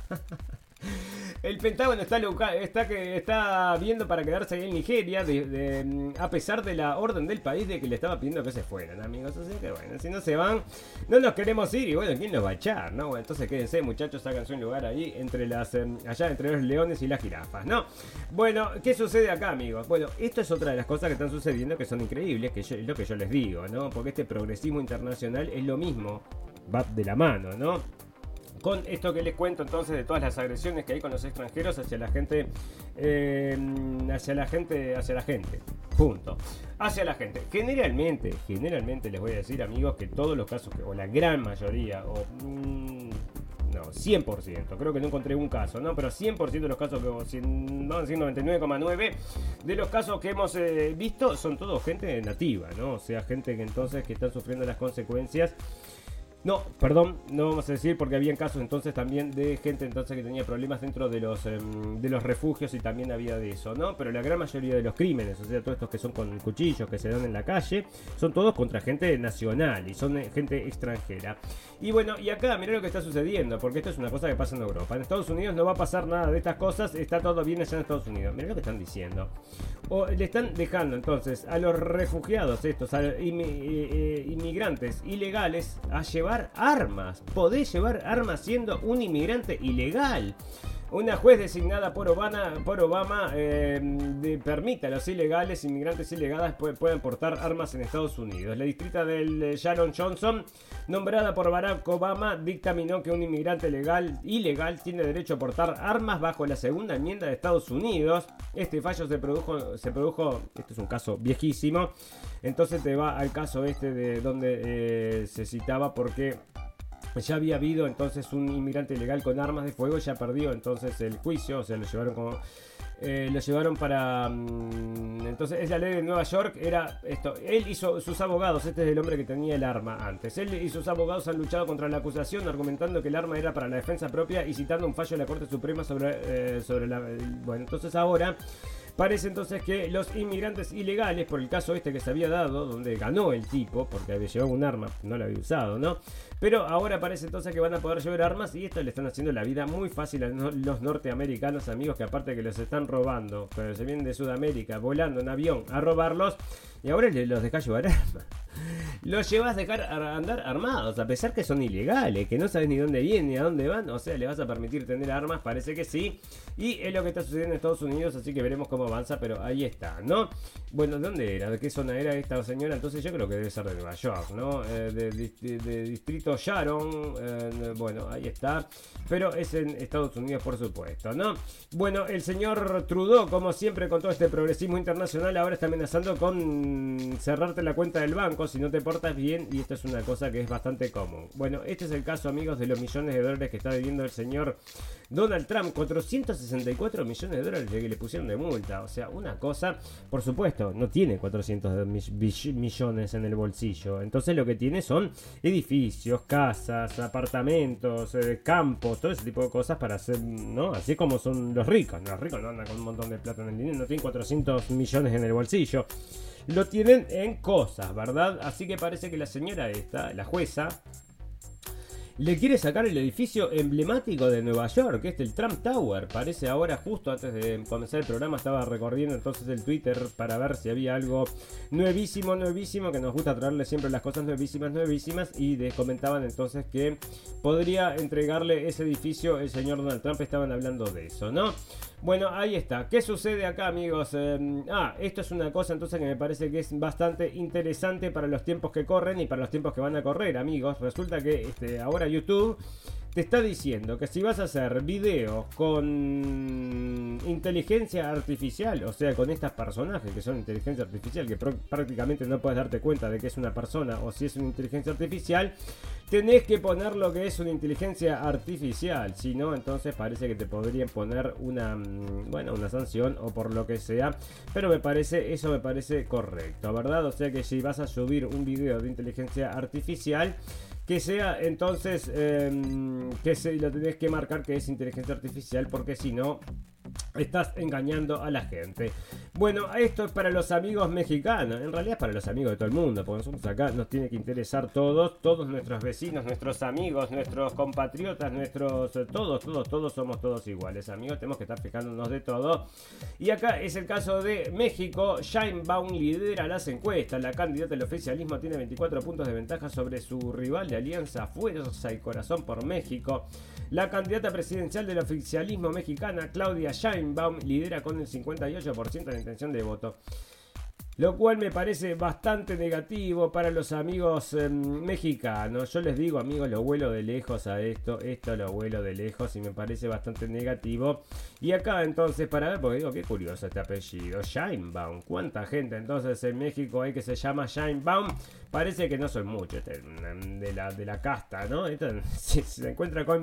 El Pentágono está viendo para quedarse ahí en Nigeria, a pesar de la orden del país de que le estaba pidiendo que se fueran, amigos. Así que bueno, si no se van, no nos queremos ir. Y bueno, ¿quién nos va a echar? ¿No? Bueno, entonces quédense, muchachos, háganse un lugar ahí allá entre los leones y las jirafas, ¿no? Bueno, ¿qué sucede acá, amigos? Bueno, esto es otra de las cosas que están sucediendo que son increíbles, que es lo que yo les digo, ¿no? Porque este progresismo internacional es lo mismo, va de la mano, ¿no? Con esto que les cuento entonces de todas las agresiones que hay con los extranjeros hacia la gente, punto, hacia la gente. Generalmente les voy a decir, amigos, que todos los casos, o la gran mayoría, o no, 100%, creo que no encontré un caso, ¿no? Pero 100% de los casos, vamos a decir 99,9% de los casos que hemos visto son todos gente nativa, ¿no? O sea, gente que entonces que están sufriendo las consecuencias. No, perdón, no vamos a decir porque habían casos entonces también de gente entonces que tenía problemas dentro de los refugios y también había de eso, ¿no? Pero la gran mayoría de los crímenes, o sea, todos estos que son con cuchillos que se dan en la calle, son todos contra gente nacional y son gente extranjera. Y bueno, y acá mirá lo que está sucediendo, porque esto es una cosa que pasa en Europa. En Estados Unidos no va a pasar nada de estas cosas, está todo bien allá en Estados Unidos. Mirá lo que están diciendo. O le están dejando entonces a los refugiados estos, a inmigrantes ilegales, a llevar armas. Podés llevar armas siendo un inmigrante ilegal. Una juez designada por Obama permite a los inmigrantes ilegales puedan portar armas en Estados Unidos. La distrita del Sharon Johnson, nombrada por Barack Obama, dictaminó que un inmigrante ilegal tiene derecho a portar armas bajo la segunda enmienda de Estados Unidos. Este fallo se produjo, este es un caso viejísimo, entonces te va al caso de donde se citaba porque ya había habido entonces un inmigrante ilegal con armas de fuego, ya perdió entonces el juicio, o sea, lo llevaron para entonces es la ley de Nueva York, era esto, él y sus abogados, este es el hombre que tenía el arma antes, él y sus abogados han luchado contra la acusación argumentando que el arma era para la defensa propia y citando un fallo de la Corte Suprema sobre la, bueno, entonces ahora parece entonces que los inmigrantes ilegales, por el caso que se había dado, donde ganó el tipo, porque había llevado un arma, no lo había usado, ¿no? Pero ahora parece entonces que van a poder llevar armas y esto le están haciendo la vida muy fácil a los norteamericanos, amigos, que aparte que los están robando, pero se vienen de Sudamérica volando en avión a robarlos y ahora los dejas llevar armas. Los llevas a dejar andar armados, a pesar que son ilegales, que no sabes ni dónde vienen ni a dónde van, o sea, le vas a permitir tener armas, parece que sí, y es lo que está sucediendo en Estados Unidos, así que veremos cómo avanza, pero ahí está, ¿no? Bueno, ¿de dónde era? ¿De qué zona era esta señora? Entonces yo creo que debe ser de Nueva York, ¿no? De distrito Sharon, bueno, ahí está, pero es en Estados Unidos, por supuesto, ¿no? Bueno, el señor Trudeau, como siempre, con todo este progresismo internacional, ahora está amenazando con cerrarte la cuenta del banco si no te portas bien, y esto es una cosa que es bastante común. Bueno, este es el caso, amigos, de los millones de dólares que está debiendo el señor Donald Trump. 464 millones de dólares que le pusieron de multa. O sea, una cosa, por supuesto, no tiene 400 millones en el bolsillo. Entonces lo que tiene son edificios, casas, apartamentos, campos, todo ese tipo de cosas para hacer, ¿no? Así como son los ricos. Los ricos no andan con un montón de plata en el dinero, no tienen 400 millones en el bolsillo. Lo tienen en cosas, ¿verdad? Así que parece que la señora esta, la jueza, le quiere sacar el edificio emblemático de Nueva York, que es el Trump Tower. Parece ahora, justo antes de comenzar el programa, estaba recorriendo entonces el Twitter para ver si había algo nuevísimo, que nos gusta traerle siempre las cosas nuevísimas, y comentaban entonces que podría entregarle ese edificio el señor Donald Trump. Estaban hablando de eso, ¿no? Bueno, ahí está. ¿Qué sucede acá, amigos? Esto es una cosa entonces que me parece que es bastante interesante para los tiempos que corren y para los tiempos que van a correr, amigos. Resulta que ahora YouTube te está diciendo que si vas a hacer videos con inteligencia artificial, o sea, con estos personajes que son inteligencia artificial, que prácticamente no puedes darte cuenta de que es una persona o si es una inteligencia artificial, tenés que poner lo que es una inteligencia artificial. Si no, entonces parece que te podrían poner una sanción o por lo que sea. Pero eso me parece correcto, ¿verdad? O sea que si vas a subir un video de inteligencia artificial, que sea entonces lo tenés que marcar que es inteligencia artificial, porque si no estás engañando a la gente. Bueno, esto es para los amigos mexicanos, en realidad es para los amigos de todo el mundo, porque nosotros acá nos tiene que interesar todos nuestros vecinos, nuestros amigos, nuestros compatriotas, todos somos todos iguales, amigos, tenemos que estar fijándonos de todo. Y acá es el caso de México. Sheinbaum lidera las encuestas. La candidata del oficialismo tiene 24 puntos de ventaja sobre su rival de alianza Fuerza y Corazón por México. La candidata presidencial del oficialismo mexicana, Claudia Sheinbaum, lidera con el 58% de la intención de voto. Lo cual me parece bastante negativo para los amigos mexicanos. Yo les digo, amigos, lo vuelo de lejos a esto lo vuelo de lejos y me parece bastante negativo. Y acá entonces, para ver, porque digo, qué curioso este apellido, Sheinbaum. ¿Cuánta gente entonces en México hay que se llama Sheinbaum? Parece que no son muchos de la casta, ¿no? Si se encuentra con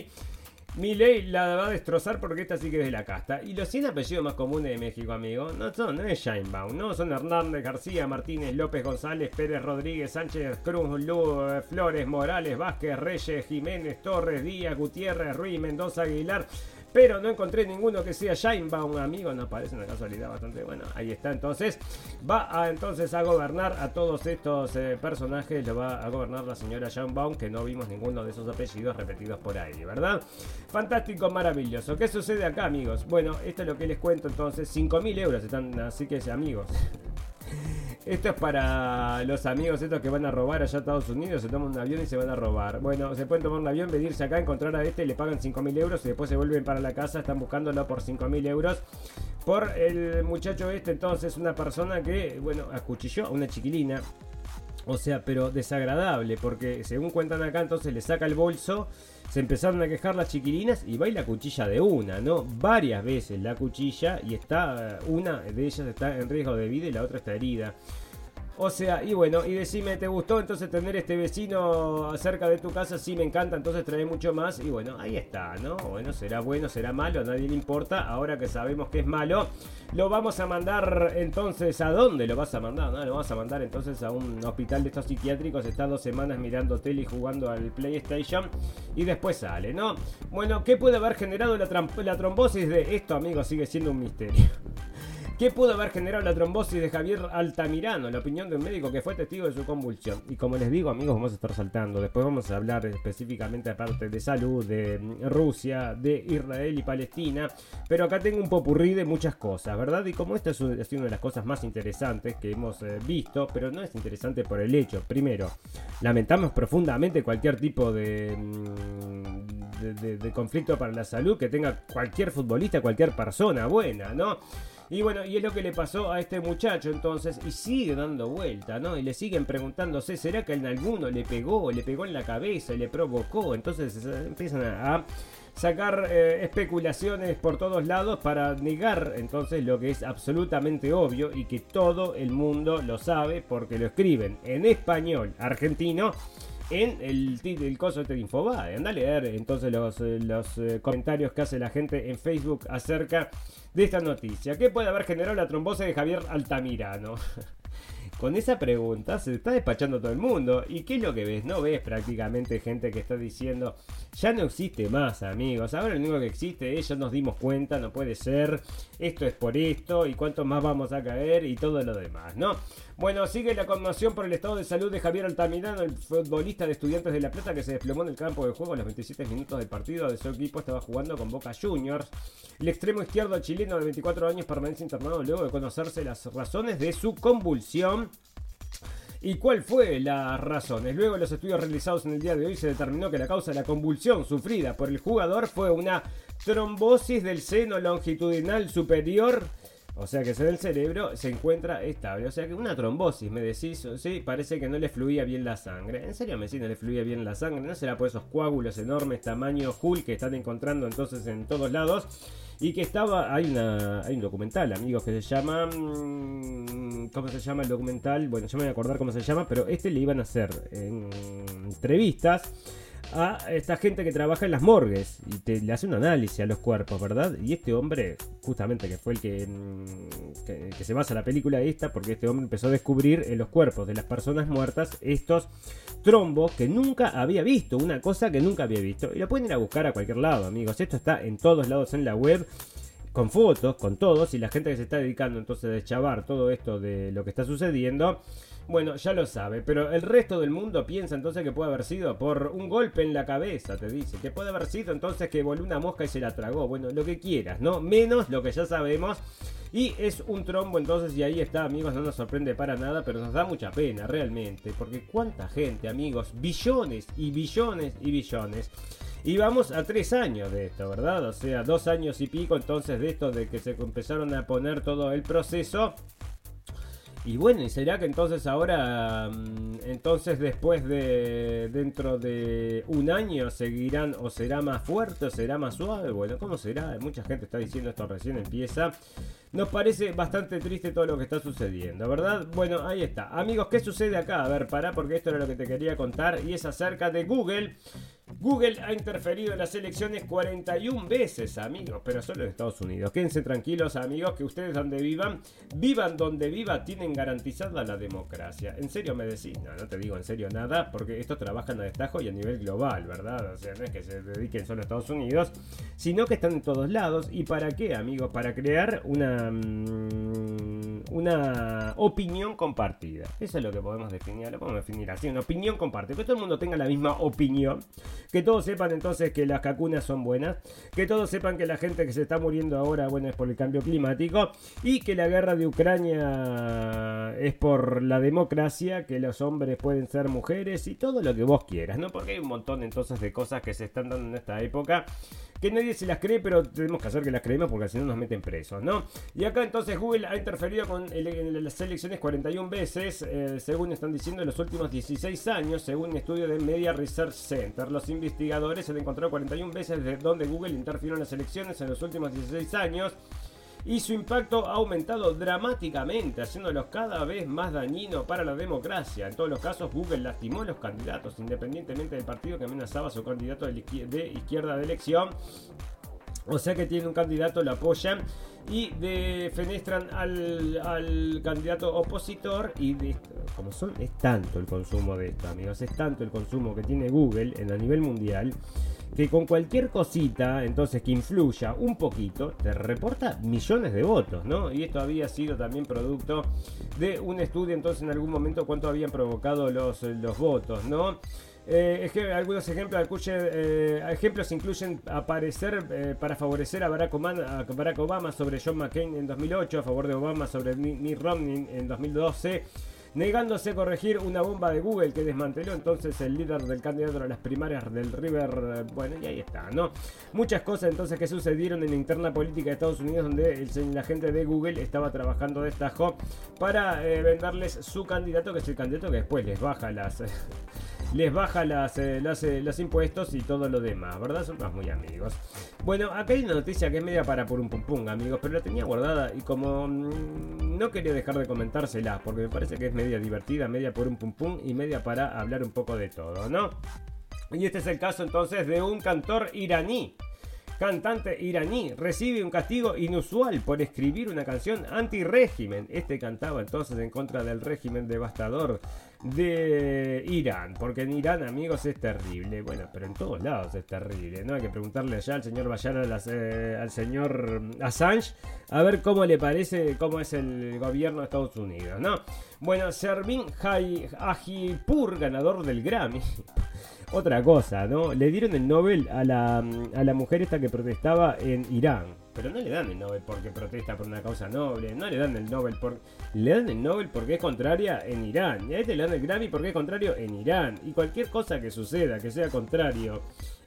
Milei la va a destrozar, porque esta sí que es de la casta. Y los 100 apellidos más comunes de México, amigo, no es Sheinbaum, no son Hernández, García, Martínez, López, González, Pérez, Rodríguez, Sánchez, Cruz, Flores, Morales, Vázquez, Reyes, Jiménez, Torres, Díaz, Gutiérrez, Ruiz, Mendoza, Aguilar. Pero no encontré ninguno que sea Sheinbaum, amigo. No parece una casualidad bastante buena. Ahí está, entonces. Va a gobernar a todos estos personajes. Lo va a gobernar la señora Sheinbaum, que no vimos ninguno de esos apellidos repetidos por ahí, ¿verdad? Fantástico, maravilloso. ¿Qué sucede acá, amigos? Bueno, esto es lo que les cuento entonces. 5.000 euros están, así que amigos. Esto es para los amigos estos que van a robar allá a Estados Unidos, se toman un avión y se van a robar. Bueno, se pueden tomar un avión, venirse acá, encontrar a le pagan 5.000 euros y después se vuelven para la casa, están buscándolo por 5.000 euros. Por el muchacho entonces, una persona que, acuchilló a una chiquilina. O sea, pero desagradable, porque según cuentan acá, entonces le saca el bolso, se empezaron a quejar las chiquilinas y va y la cuchilla de una, ¿no? Varias veces la cuchilla y una de ellas está en riesgo de vida y la otra está herida. O sea, y decime, ¿te gustó entonces tener este vecino cerca de tu casa? Sí, me encanta, entonces trae mucho más. Y ahí está, ¿no? Bueno, será malo, a nadie le importa. Ahora que sabemos que es malo, lo vamos a mandar entonces, ¿a dónde lo vas a mandar? No, lo vamos a mandar entonces a un hospital de estos psiquiátricos. Está 2 semanas mirando tele y jugando al PlayStation y después sale, ¿no? Bueno, ¿qué puede haber generado la trombosis de esto, amigos? Sigue siendo un misterio. ¿Qué pudo haber generado la trombosis de Javier Altamirano? La opinión de un médico que fue testigo de su convulsión. Y como les digo, amigos, vamos a estar saltando. Después vamos a hablar específicamente, aparte de salud, de Rusia, de Israel y Palestina. Pero acá tengo un popurrí de muchas cosas, ¿verdad? Y como esta es una de las cosas más interesantes que hemos visto, pero no es interesante por el hecho. Primero, lamentamos profundamente cualquier tipo de conflicto para la salud que tenga cualquier futbolista, cualquier persona buena, ¿no? Y es lo que le pasó a este muchacho entonces, y sigue dando vuelta, ¿no? Y le siguen preguntándose, ¿será que en alguno le pegó en la cabeza y le provocó? Entonces empiezan a sacar especulaciones por todos lados para negar entonces lo que es absolutamente obvio y que todo el mundo lo sabe porque lo escriben en español argentino en el coso de Infobae. Anda a leer entonces los comentarios que hace la gente en Facebook acerca de esta noticia. ¿Qué puede haber generado la trombosis de Javier Altamirano? Con esa pregunta se está despachando todo el mundo. ¿Y qué es lo que ves? No ves prácticamente gente que está diciendo ya no existe más, amigos. Ahora lo único que existe es ya nos dimos cuenta, no puede ser. Esto es por esto y cuánto más vamos a caer y todo lo demás, ¿no? Bueno, sigue la conmoción por el estado de salud de Javier Altamirano, el futbolista de Estudiantes de La Plata que se desplomó en el campo de juego a los 27 minutos del partido de su equipo. Estaba jugando con Boca Juniors. El extremo izquierdo chileno de 24 años permanece internado luego de conocerse las razones de su convulsión. ¿Y cuál fue las razones? Luego de los estudios realizados en el día de hoy se determinó que la causa de la convulsión sufrida por el jugador fue una trombosis del seno longitudinal superior. O sea que en el cerebro se encuentra estable. O sea que una trombosis, me decís, sí, parece que no le fluía bien la sangre. ¿En serio me decís no le fluía bien la sangre? ¿No será por esos coágulos enormes tamaño Hulk que están encontrando entonces en todos lados? Y que estaba, hay un documental, amigos, que se llama, ¿cómo se llama el documental? Bueno, yo me voy a acordar cómo se llama, pero le iban a hacer entrevistas a esta gente que trabaja en las morgues y le hace un análisis a los cuerpos, ¿verdad? Y este hombre, justamente que fue el que se basa la película esta, porque este hombre empezó a descubrir en los cuerpos de las personas muertas estos trombos que nunca había visto, una cosa que nunca había visto. Y lo pueden ir a buscar a cualquier lado, amigos. Esto está en todos lados en la web, con fotos, con todos, y la gente que se está dedicando entonces a deschavar todo esto de lo que está sucediendo, bueno, ya lo sabe, pero el resto del mundo piensa entonces que puede haber sido por un golpe en la cabeza, te dice, que puede haber sido entonces que voló una mosca y se la tragó, bueno, lo que quieras, ¿no? Menos lo que ya sabemos, y es un trombo entonces, y ahí está, amigos, no nos sorprende para nada, pero nos da mucha pena, realmente, porque cuánta gente, amigos, billones y billones y billones. Y vamos a 3 años de esto, ¿verdad? O sea, 2 años y pico entonces de esto, de que se empezaron a poner todo el proceso. Y bueno, ¿y será que entonces ahora, entonces después de, dentro de un año seguirán, o será más fuerte, o será más suave? Bueno, ¿cómo será? Mucha gente está diciendo esto recién empieza. Nos parece bastante triste todo lo que está sucediendo, ¿verdad? Bueno, ahí está. Amigos, ¿qué sucede acá? A ver, pará, porque esto era lo que te quería contar, y es acerca de Google. Google ha interferido en las elecciones 41 veces, amigos, pero solo en Estados Unidos. Quédense tranquilos, amigos, que ustedes donde vivan donde viva, tienen garantizada la democracia. ¿En serio me decís? No, no te digo en serio nada, porque estos trabajan a destajo y a nivel global, ¿verdad? O sea, no es que se dediquen solo a Estados Unidos, sino que están en todos lados. ¿Y para qué, amigos? Para crear una opinión compartida. Eso es lo que podemos definir, lo podemos definir así, una opinión compartida, que todo el mundo tenga la misma opinión, que todos sepan entonces que las vacunas son buenas, que todos sepan que la gente que se está muriendo ahora, bueno, es por el cambio climático, y que la guerra de Ucrania es por la democracia, que los hombres pueden ser mujeres y todo lo que vos quieras, ¿no? Porque hay un montón entonces de cosas que se están dando en esta época que nadie se las cree, pero tenemos que hacer que las creemos porque si no nos meten presos, ¿no? Y acá entonces Google ha interferido en las elecciones 41 veces, según están diciendo, en los últimos 16 años, según un estudio del Media Research Center. Los investigadores han encontrado 41 veces de donde Google interfirió en las elecciones en los últimos 16 años. Y su impacto ha aumentado dramáticamente, haciéndolos cada vez más dañinos para la democracia. En todos los casos, Google lastimó a los candidatos, independientemente del partido que amenazaba a su candidato de izquierda de elección. O sea que tiene un candidato, lo apoyan y defenestran al candidato opositor. Y como es tanto el consumo de esto, amigos, es tanto el consumo que tiene Google a nivel mundial, que con cualquier cosita, entonces, que influya un poquito, te reporta millones de votos, ¿no? Y esto había sido también producto de un estudio, entonces, en algún momento, cuánto habían provocado los votos, ¿no? Algunos ejemplos incluyen aparecer para favorecer a Barack Obama sobre John McCain en 2008, a favor de Obama sobre Mitt Romney en 2012, negándose a corregir una bomba de Google que desmanteló entonces el líder del candidato a las primarias del River. Bueno, y ahí está, ¿no? Muchas cosas entonces que sucedieron en la interna política de Estados Unidos, donde la gente de Google estaba trabajando de destajo para venderles su candidato, que es el candidato que después les baja les baja los impuestos y todo lo demás, ¿verdad? Son más muy amigos. Bueno, acá hay una noticia que es media para por un pum pum, amigos, pero la tenía guardada y como no quería dejar de comentársela, porque me parece que es media divertida, media por un pum pum y media para hablar un poco de todo, ¿no? Y este es el caso entonces de un cantor iraní. Cantante iraní recibe un castigo inusual por escribir una canción anti-régimen. Este cantaba entonces en contra del régimen devastador de Irán, porque en Irán, amigos, es terrible. Bueno, pero en todos lados es terrible, ¿no? Hay que preguntarle allá al señor Bayar, al señor Assange, a ver cómo le parece, cómo es el gobierno de Estados Unidos, ¿no? Bueno, Shervin Hajipur, ganador del Grammy. Otra cosa, ¿no? Le dieron el Nobel a la mujer esta que protestaba en Irán. Pero no le dan el Nobel porque protesta por una causa noble. No le dan el Nobel le dan el Nobel porque es contraria en Irán. Y a este le dan el Grammy porque es contrario en Irán. Y cualquier cosa que suceda, que sea contrario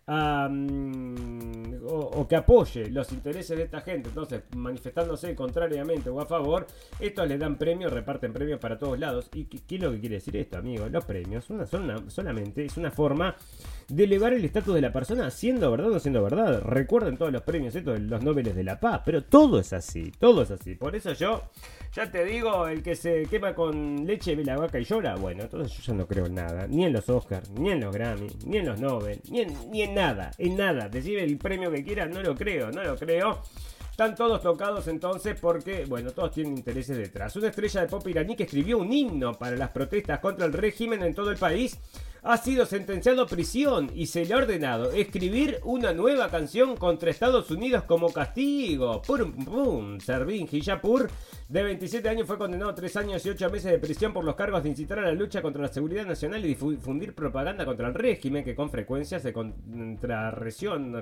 o que apoye los intereses de esta gente, entonces manifestándose contrariamente o a favor, estos le dan premios, reparten premios para todos lados. ¿Y qué es lo que quiere decir esto, amigos? Los premios solamente es una forma de elevar el estatus de la persona, siendo verdad o no siendo verdad. Recuerden todos los premios estos de los Nobeles de la Paz, pero todo es así, todo es así. Por eso yo ya te digo, el que se quema con leche ve la vaca y llora. Bueno, entonces yo ya no creo en nada, ni en los Oscars, ni en los Grammy, ni en los Nobel, ni en nada, en nada. Decir el premio que quieran, no lo creo. Están todos tocados entonces porque, bueno, todos tienen intereses detrás. Una estrella de pop iraní que escribió un himno para las protestas contra el régimen en todo el país ha sido sentenciado a prisión y se le ha ordenado escribir una nueva canción contra Estados Unidos como castigo. Shervin Hajipur, de 27 años, fue condenado a 3 años y 8 meses de prisión por los cargos de incitar a la lucha contra la seguridad nacional y difundir propaganda contra el régimen, que con frecuencia se contrarrestan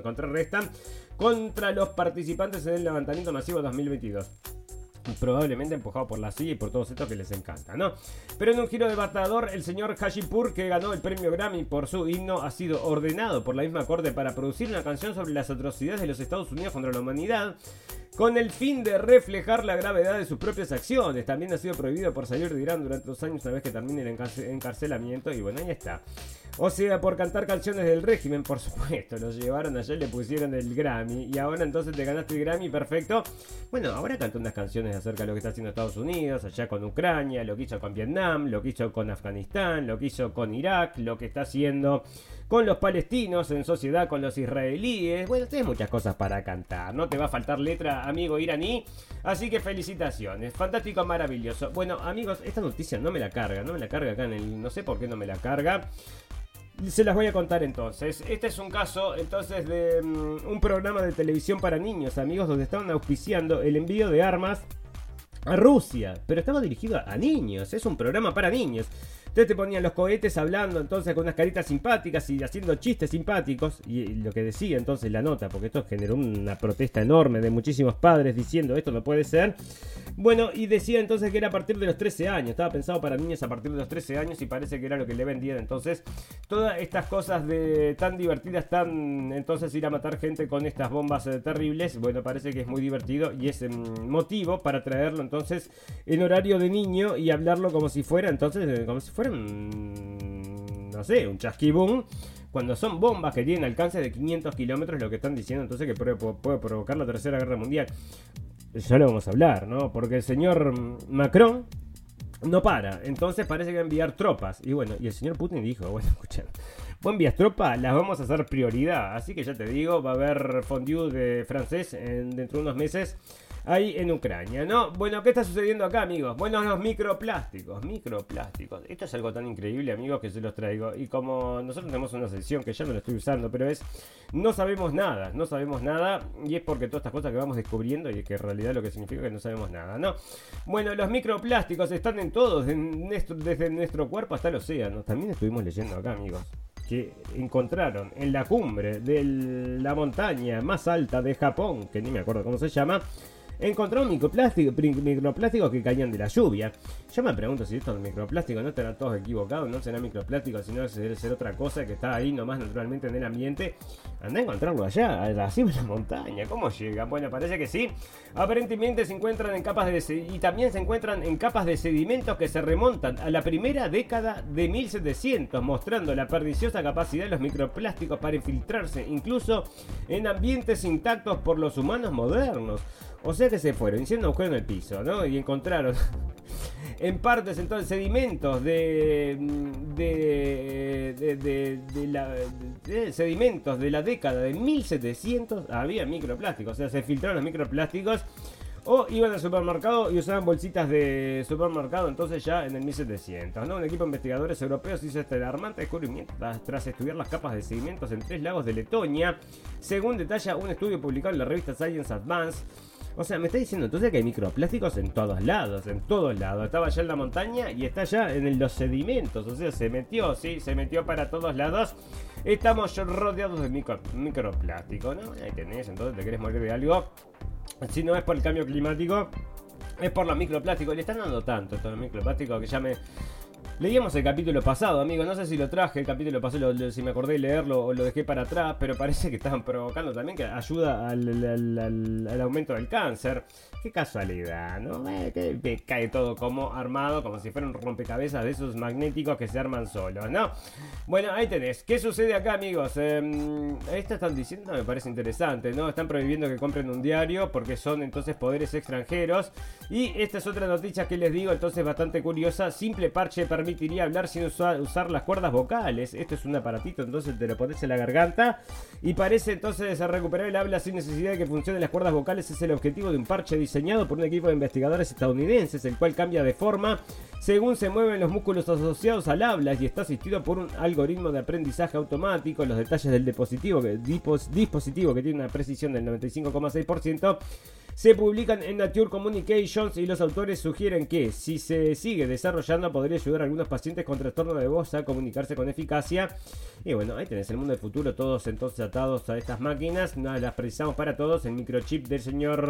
contra los participantes en el levantamiento masivo 2022. Probablemente empujado por la CIA y por todos estos que les encanta, ¿no? Pero en un giro devastador, el señor Hajipur, que ganó el premio Grammy por su himno, ha sido ordenado por la misma corte para producir una canción sobre las atrocidades de los Estados Unidos contra la humanidad, con el fin de reflejar la gravedad de sus propias acciones. También ha sido prohibido por salir de Irán durante 2 años una vez que termine el encarcelamiento. Y bueno, ahí está. O sea, por cantar canciones del régimen, por supuesto. Los llevaron allá y le pusieron el Grammy. Y ahora entonces te ganaste el Grammy, perfecto. Bueno, ahora cantó unas canciones acerca de lo que está haciendo Estados Unidos, allá con Ucrania, lo que hizo con Vietnam, lo que hizo con Afganistán, lo que hizo con Irak, lo que está haciendo con los palestinos en sociedad con los israelíes. Bueno, tienes muchas cosas para cantar. No te va a faltar letra, amigo iraní. Así que felicitaciones. Fantástico, maravilloso. Bueno, amigos, esta noticia no me la carga acá en el... No sé por qué no me la carga. Se las voy a contar entonces. Este es un caso entonces de un programa de televisión para niños, amigos, donde estaban auspiciando el envío de armas a Rusia, pero estaba dirigido a niños. Es un programa para niños. Entonces te ponían los cohetes hablando entonces con unas caritas simpáticas y haciendo chistes simpáticos. Y lo que decía entonces la nota, porque esto generó una protesta enorme de muchísimos padres diciendo esto no puede ser. Bueno, y decía entonces que era a partir de los 13 años. Estaba pensado para niños a partir de los 13 años y parece que era lo que le vendían. Entonces, todas estas cosas tan divertidas, entonces ir a matar gente con estas bombas terribles. Bueno, parece que es muy divertido y es motivo para traerlo entonces en horario de niño y hablarlo como si fuera no sé, un chasquibum, cuando son bombas que tienen alcance de 500 kilómetros, lo que están diciendo entonces que puede provocar la Tercera Guerra Mundial. Ya lo vamos a hablar, ¿no? Porque el señor Macron no para, entonces parece que va a enviar tropas. Y bueno, y el señor Putin dijo, bueno, escuchen, vos envías tropas, las vamos a hacer prioridad. Así que ya te digo, va a haber fondue de francés dentro de unos meses ahí en Ucrania, ¿no? Bueno, ¿qué está sucediendo acá, amigos? Bueno, los microplásticos. Esto es algo tan increíble, amigos, que se los traigo. Y como nosotros tenemos una sección que ya no la estoy usando, pero no sabemos nada. Y es porque todas estas cosas que vamos descubriendo y que en realidad lo que significa que no sabemos nada, ¿no? Bueno, los microplásticos están en todos, desde nuestro cuerpo hasta el océano. También estuvimos leyendo acá, amigos, que encontraron en la cumbre de la montaña más alta de Japón, que ni me acuerdo cómo se llama, encontraron microplásticos que caían de la lluvia. Yo me pregunto si estos microplásticos no estarán todos equivocados, no serán microplásticos, sino debe ser otra cosa que está ahí nomás naturalmente en el ambiente. Andá a encontrarlo allá, a la cima de la montaña. ¿Cómo llegan? Bueno, parece que sí. Aparentemente se encuentran en capas y también se encuentran en capas de sedimentos que se remontan a la primera década de 1700, mostrando la perniciosa capacidad de los microplásticos para infiltrarse incluso en ambientes intactos por los humanos modernos. O sea que se fueron, hicieron un agujero en el piso, ¿no? Y encontraron en partes entonces sedimentos sedimentos de la década de 1700. Había microplásticos, o sea, se filtraron los microplásticos. O iban al supermercado y usaban bolsitas de supermercado, entonces ya en el 1700, ¿no? Un equipo de investigadores europeos hizo este alarmante descubrimiento tras estudiar las capas de sedimentos en 3 lagos de Letonia, según detalla un estudio publicado en la revista Science Advance. O sea, me está diciendo entonces que hay microplásticos en todos lados, Estaba allá en la montaña y está allá en los sedimentos, o sea, se metió para todos lados. Estamos rodeados de microplástico, ¿no? Ahí tenés, entonces te querés morir de algo. Si no es por el cambio climático, es por los microplásticos. Le están dando tanto estos microplásticos que ya me... Leíamos el capítulo pasado, amigos. No sé si lo traje el capítulo pasado, si me acordé de leerlo o lo dejé para atrás, pero parece que estaban provocando también que ayuda al aumento del cáncer. Qué casualidad, ¿no? Que me cae todo como armado, como si fuera un rompecabezas de esos magnéticos que se arman solos, ¿no? Bueno, ahí tenés. ¿Qué sucede acá, amigos? Esto están diciendo, me parece interesante, ¿no? Están prohibiendo que compren un diario porque son entonces poderes extranjeros. Y esta es otra noticia que les digo, entonces bastante curiosa. Simple parche permitiría hablar sin usar las cuerdas vocales. Esto es un aparatito, entonces te lo pones en la garganta y parece entonces recuperar el habla sin necesidad de que funcionen las cuerdas vocales. Es el objetivo de un parche diseñado por un equipo de investigadores estadounidenses, el cual cambia de forma según se mueven los músculos asociados al habla y está asistido por un algoritmo de aprendizaje automático. Los detalles del dispositivo que tiene una precisión del 95,6% se publican en Nature Communications y los autores sugieren que si se sigue desarrollando podría ayudar a algunos pacientes con trastorno de voz a comunicarse con eficacia. Y bueno, ahí tenés el mundo del futuro, todos entonces atados a estas máquinas. No las precisamos para todos. El microchip del señor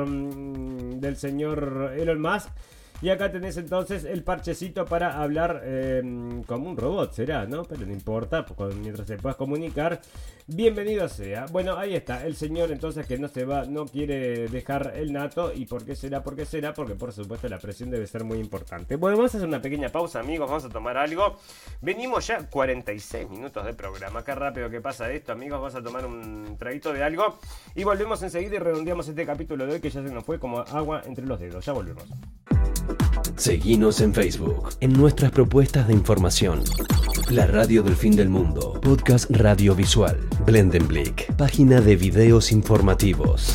Elon Musk. Y acá tenés entonces el parchecito para hablar como un robot, será, ¿no? Pero no importa, mientras te puedas comunicar, bienvenido sea. Bueno, ahí está, el señor entonces que no quiere dejar el nato. ¿Y por qué será? Porque por supuesto la presión debe ser muy importante. Bueno, vamos a hacer una pequeña pausa, amigos, vamos a tomar algo. Venimos ya 46 minutos de programa, qué rápido que pasa esto, amigos. Vamos a tomar un traguito de algo y volvemos enseguida y redondeamos este capítulo de hoy que ya se nos fue como agua entre los dedos. Ya volvemos. Seguinos en Facebook, en nuestras propuestas de información. La Radio del Fin del Mundo, podcast radiovisual, Blendenblick, página de videos informativos.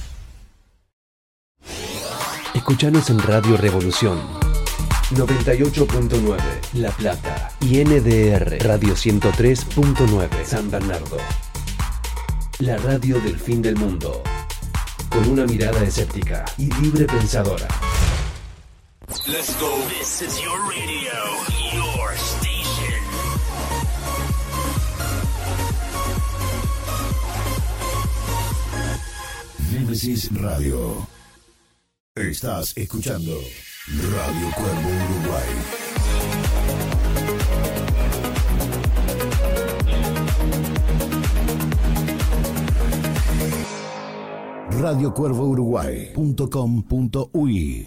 Escuchanos en Radio Revolución 98.9 La Plata y NDR Radio 103.9 San Bernardo. La Radio del Fin del Mundo, con una mirada escéptica y libre pensadora. Let's go. This is your radio, your station. Nemesis Radio. Estás escuchando Radio Cuervo Uruguay. radiocuervouruguay.com.uy.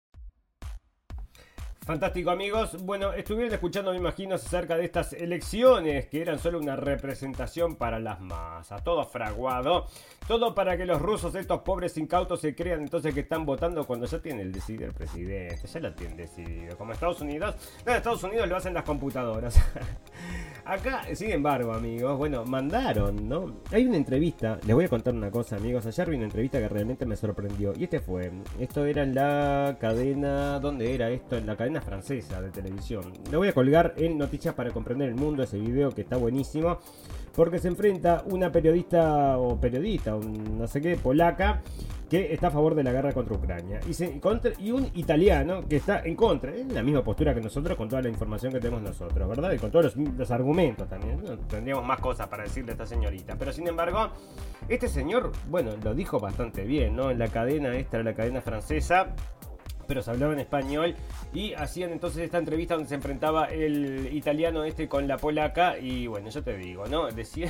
Fantástico, amigos. Bueno, estuvieron escuchando, me imagino, acerca de estas elecciones que eran solo una representación para las masas. Todo fraguado. Todo para que los rusos, estos pobres incautos, se crean entonces que están votando cuando ya tienen el decidir el presidente. Ya lo tienen decidido. Como Estados Unidos. No, en Estados Unidos lo hacen las computadoras. Acá, sin embargo, amigos, bueno, mandaron, ¿no? Hay una entrevista. Les voy a contar una cosa, amigos. Ayer vi una entrevista que realmente me sorprendió. Y esto era en la cadena... ¿Dónde era esto? En la cadena francesa de televisión. Lo voy a colgar en Noticias para Comprender el Mundo, ese video que está buenísimo. porque se enfrenta una periodista, o no sé qué, polaca, que está a favor de la guerra contra Ucrania. Y un italiano que está en contra, en la misma postura que nosotros, con toda la información que tenemos nosotros, ¿verdad? Y con todos los argumentos también. Tendríamos más cosas para decirle a esta señorita. Pero sin embargo, este señor, bueno, lo dijo bastante bien, ¿no? En la cadena la cadena francesa, pero se hablaba en español y hacían entonces esta entrevista donde se enfrentaba el italiano con la polaca. Y bueno, yo te digo, ¿no?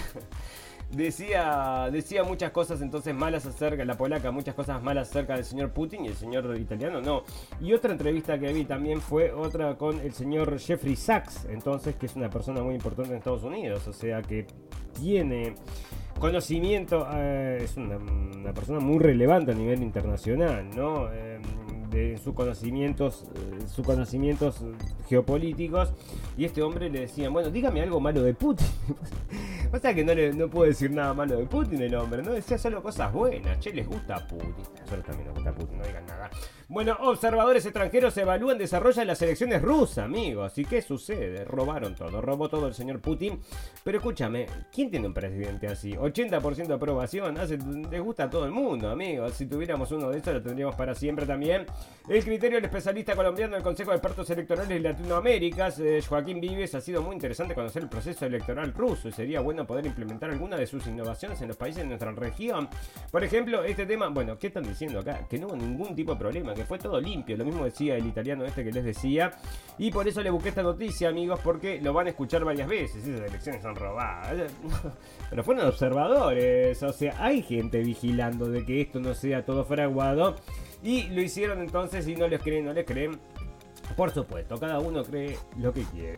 Decía muchas cosas entonces malas acerca, la polaca, muchas cosas malas acerca del señor Putin, y el señor italiano no. Y otra entrevista que vi también fue otra con el señor Jeffrey Sachs, entonces, que es una persona muy importante en Estados Unidos, o sea que tiene conocimiento, es una persona muy relevante a nivel internacional, ¿no? De sus conocimientos geopolíticos, y este hombre le decían, bueno, dígame algo malo de Putin. O sea que no puedo decir nada malo de Putin el hombre, ¿no? Decía solo cosas buenas. Che, les gusta Putin. A nosotros también nos gusta Putin, no digan nada. Bueno, observadores extranjeros evalúan desarrollo de las elecciones rusas, amigos. ¿Y qué sucede? Robó todo el señor Putin. Pero escúchame, ¿quién tiene un presidente así? 80% de aprobación, les gusta a todo el mundo, amigos. Si tuviéramos uno de estos, lo tendríamos para siempre también. El criterio del especialista colombiano del Consejo de Expertos Electorales de Latinoamérica, Joaquín Vives, ha sido muy interesante conocer el proceso electoral ruso, y sería bueno poder implementar alguna de sus innovaciones en los países de nuestra región. Por ejemplo, este tema, bueno, ¿qué están diciendo acá? Que no hubo ningún tipo de problema, que fue todo limpio. Lo mismo decía el italiano que les decía, y por eso le busqué esta noticia, amigos, porque lo van a escuchar varias veces. Esas elecciones son robadas, pero fueron observadores, o sea, hay gente vigilando de que esto no sea todo fraguado, y lo hicieron entonces. Y no les creen, por supuesto, cada uno cree lo que quiere.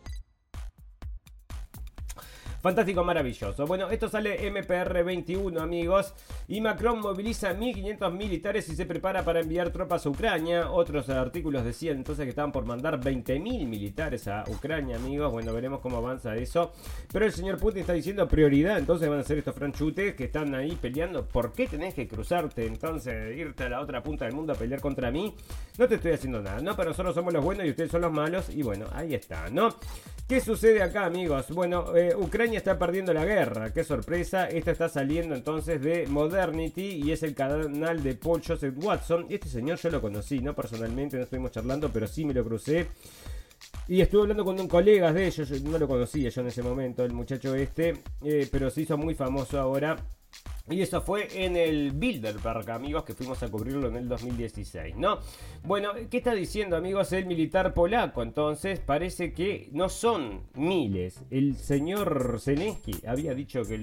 Fantástico, maravilloso. Bueno, esto sale MPR 21, amigos. Y Macron moviliza 1.500 militares y se prepara para enviar tropas a Ucrania. Otros artículos decían entonces que estaban por mandar 20.000 militares a Ucrania, amigos. Bueno, veremos cómo avanza eso. Pero el señor Putin está diciendo prioridad. Entonces van a ser estos franchutes que están ahí peleando. ¿Por qué tenés que cruzarte? Entonces, irte a la otra punta del mundo a pelear contra mí. No te estoy haciendo nada, ¿no? Pero nosotros somos los buenos y ustedes son los malos. Y bueno, ahí está, ¿no? ¿Qué sucede acá, amigos? Bueno, Ucrania está perdiendo la guerra. ¡Qué sorpresa! Esta está saliendo entonces de Modernity y es el canal de Paul Joseph Watson. Este señor yo lo conocí, no personalmente, no estuvimos charlando, pero sí me lo crucé. Y estuve hablando con un colega de ellos, yo no lo conocía yo en ese momento, el muchacho pero se hizo muy famoso ahora. Y eso fue en el Bilderberg, amigos, que fuimos a cubrirlo en el 2016, ¿no? Bueno, ¿qué está diciendo, amigos, el militar polaco? Entonces, parece que no son miles. El señor Zelensky había dicho que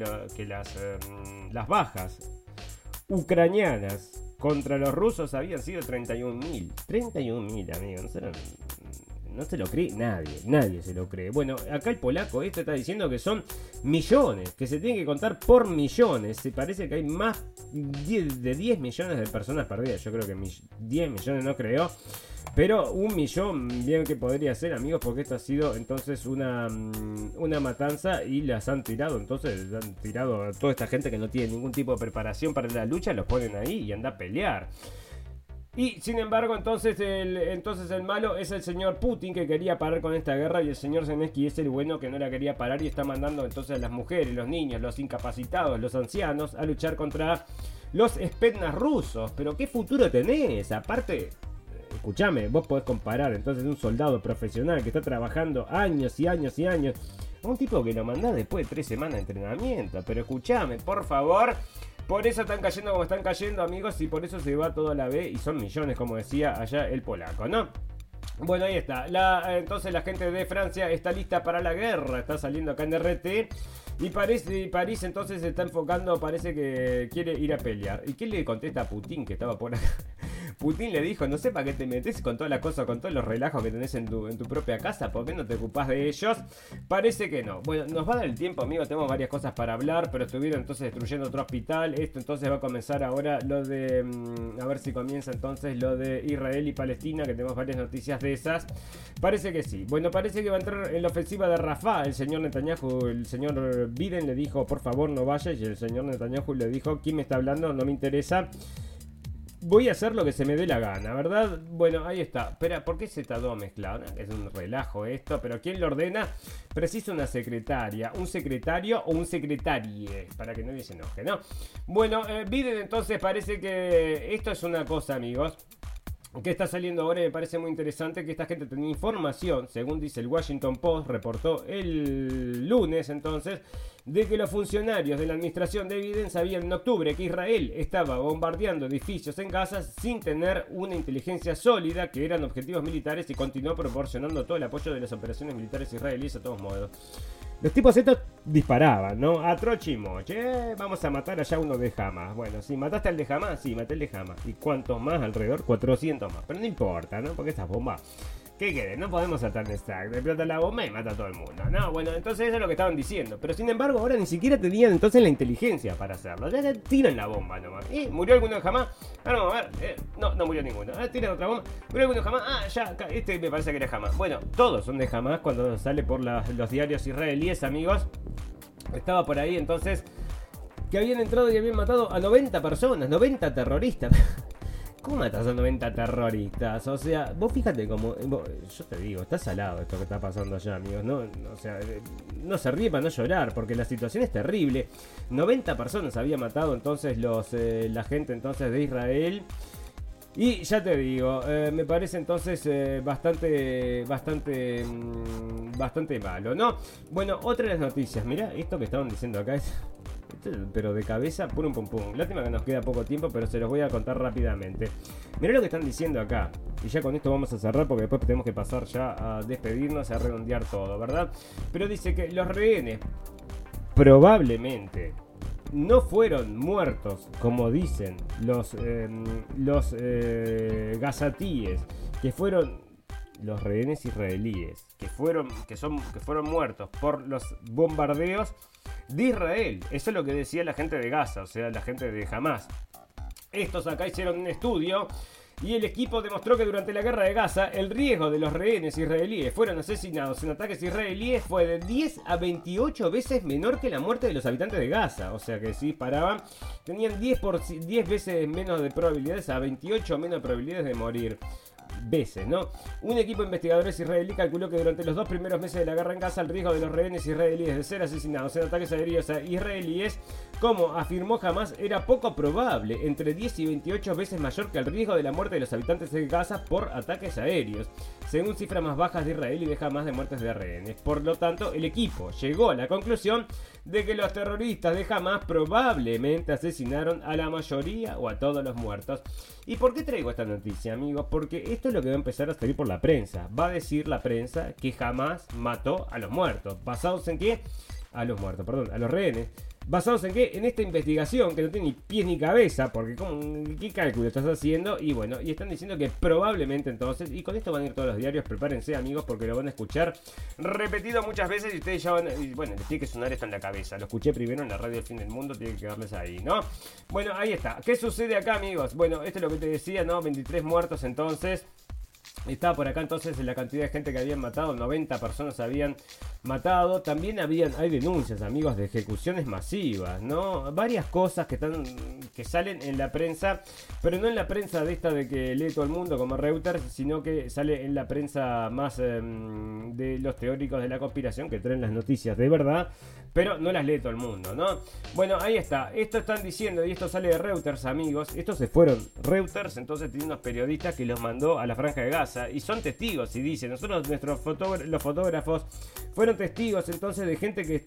las bajas ucranianas contra los rusos habían sido 31.000. 31.000, amigos, no se lo cree nadie se lo cree. Bueno, acá el polaco está diciendo que son millones, que se tienen que contar por millones. Se parece que hay más de 10 millones de personas perdidas. Yo creo que 10 millones no creo, pero 1 millón bien que podría ser, amigos, porque esto ha sido entonces una matanza y las han tirado. Entonces han tirado a toda esta gente que no tiene ningún tipo de preparación para la lucha, los ponen ahí y anda a pelear. Y sin embargo, entonces el malo es el señor Putin, que quería parar con esta guerra, y el señor Zelensky es el bueno que no la quería parar y está mandando entonces a las mujeres, los niños, los incapacitados, los ancianos a luchar contra los spetsnaz rusos. Pero ¿qué futuro tenés? Aparte, escúchame, vos podés comparar entonces un soldado profesional que está trabajando años y años y años a un tipo que lo mandás después de 3 semanas de entrenamiento. Pero escúchame, por favor. Por eso están cayendo como están cayendo, amigos, y por eso se va todo a la B, y son millones, como decía allá el polaco, ¿no? Bueno, ahí está. Entonces la gente de Francia está lista para la guerra, está saliendo acá en RT, y París entonces se está enfocando, parece que quiere ir a pelear. ¿Y qué le contesta a Putin, que estaba por acá? Putin le dijo, no sé para qué te metes con todas las cosas, con todos los relajos que tenés en tu propia casa, ¿por qué no te ocupás de ellos? Parece que no. Bueno, nos va a dar el tiempo, amigos, tenemos varias cosas para hablar, pero estuvieron entonces destruyendo otro hospital. Esto entonces va a comenzar ahora lo de, a ver si comienza entonces lo de Israel y Palestina, que tenemos varias noticias de esas. Parece que sí. Bueno, parece que va a entrar en la ofensiva de Rafah el señor Netanyahu. El señor Biden le dijo, por favor no vaya, y el señor Netanyahu le dijo, ¿quién me está hablando? No me interesa. voy a hacer lo que se me dé la gana, ¿verdad? Bueno, ahí está. Espera, ¿por qué se está todo mezclado? ¿No? Es un relajo esto, pero ¿quién lo ordena? Precisa una secretaria, un secretario o un secretarie, para que nadie se enoje, ¿no? Bueno, Biden entonces parece que esto es una cosa, amigos, que está saliendo ahora y me parece muy interesante que esta gente tenía información, según dice el Washington Post, reportó el lunes entonces, de que los funcionarios de la administración de Biden sabían en octubre que Israel estaba bombardeando edificios en Gaza sin tener una inteligencia sólida, que eran objetivos militares, y continuó proporcionando todo el apoyo de las operaciones militares israelíes a todos modos. Los tipos estos disparaban, ¿no? A trochimoche, vamos a matar allá uno de Hamas. Bueno, si mataste al de Hamas, sí, maté al de Hamas. ¿Y cuántos más alrededor? 400 más. Pero no importa, ¿no? Porque estas bombas, ¿qué quieren? No podemos saltar de stack. Le explota la bomba y mata a todo el mundo. No, bueno, entonces eso es lo que estaban diciendo. Pero sin embargo, ahora ni siquiera tenían entonces la inteligencia para hacerlo. Ya tiran la bomba nomás. ¿Murió alguno de Hamas? No, a ver. No murió ninguno. Tiran otra bomba. ¿Murió alguno de Hamas? Ya, este me parece que era Hamas. Bueno, todos son de Hamas cuando sale por los diarios israelíes, amigos. Estaba por ahí entonces que habían entrado y habían matado a 90 personas, 90 terroristas. ¿Cómo matas a 90 terroristas? O sea, vos fíjate como... yo te digo, está salado esto que está pasando allá, amigos. No, o sea, no se ríe para no llorar, porque la situación es terrible. 90 personas había matado entonces la gente entonces de Israel. Y ya te digo, me parece entonces bastante malo, ¿no? Bueno, otra de las noticias. Mirá, esto que estaban diciendo acá es... pero de cabeza, pum pum pum. Lástima que nos queda poco tiempo, pero se los voy a contar rápidamente. Mirá lo que están diciendo acá. Y ya con esto vamos a cerrar, porque después tenemos que pasar ya a despedirnos, a redondear todo, ¿verdad? Pero dice que los rehenes probablemente no fueron muertos, como dicen los gazatíes, que fueron los rehenes israelíes, que fueron muertos por los bombardeos de Israel. Eso es lo que decía la gente de Gaza, o sea, la gente de Hamas. Estos acá hicieron un estudio y el equipo demostró que durante la guerra de Gaza el riesgo de los rehenes israelíes fueron asesinados en ataques israelíes fue de 10 a 28 veces menor que la muerte de los habitantes de Gaza. O sea que si disparaban, tenían 10 veces menos de probabilidades a 28 menos probabilidades de morir. Veces, ¿no? Un equipo de investigadores israelí calculó que durante los 2 primeros meses de la guerra en Gaza el riesgo de los rehenes israelíes de ser asesinados en ataques aéreos a israelíes, como afirmó Hamas, era poco probable, entre 10 y 28 veces mayor que el riesgo de la muerte de los habitantes de Gaza por ataques aéreos, según cifras más bajas de Israel y de Hamas de muertes de rehenes. Por lo tanto, el equipo llegó a la conclusión de que los terroristas de Hamas probablemente asesinaron a la mayoría o a todos los muertos. ¿Y por qué traigo esta noticia, amigos? Porque esto es lo que va a empezar a salir por la prensa. Va a decir la prensa que Hamas mató a los muertos. ¿Basados en qué? A los rehenes. ¿Basados en qué? En esta investigación que no tiene ni pies ni cabeza, porque ¿qué cálculo estás haciendo? Y bueno, y están diciendo que probablemente entonces, y con esto van a ir todos los diarios, prepárense, amigos, porque lo van a escuchar repetido muchas veces y ustedes ya van y bueno, les tiene que sonar esto en la cabeza. Lo escuché primero en la radio del Fin del Mundo, tiene que darles ahí, ¿no? Bueno, ahí está. ¿Qué sucede acá, amigos? Bueno, esto es lo que te decía, ¿no? 23 muertos entonces. Estaba por acá entonces la cantidad de gente que habían matado, 90 personas habían matado. También hay denuncias, amigos, de ejecuciones masivas, ¿no? Varias cosas que salen en la prensa, pero no en la prensa de esta de que lee todo el mundo como Reuters, sino que sale en la prensa más de los teóricos de la conspiración, que traen las noticias de verdad, pero no las lee todo el mundo, ¿no? Bueno, ahí está. Esto están diciendo, y esto sale de Reuters, amigos. Estos se fueron Reuters, entonces tiene unos periodistas que los mandó a la Franja de Gaza. Y son testigos, y dicen, los fotógrafos fueron testigos entonces de gente que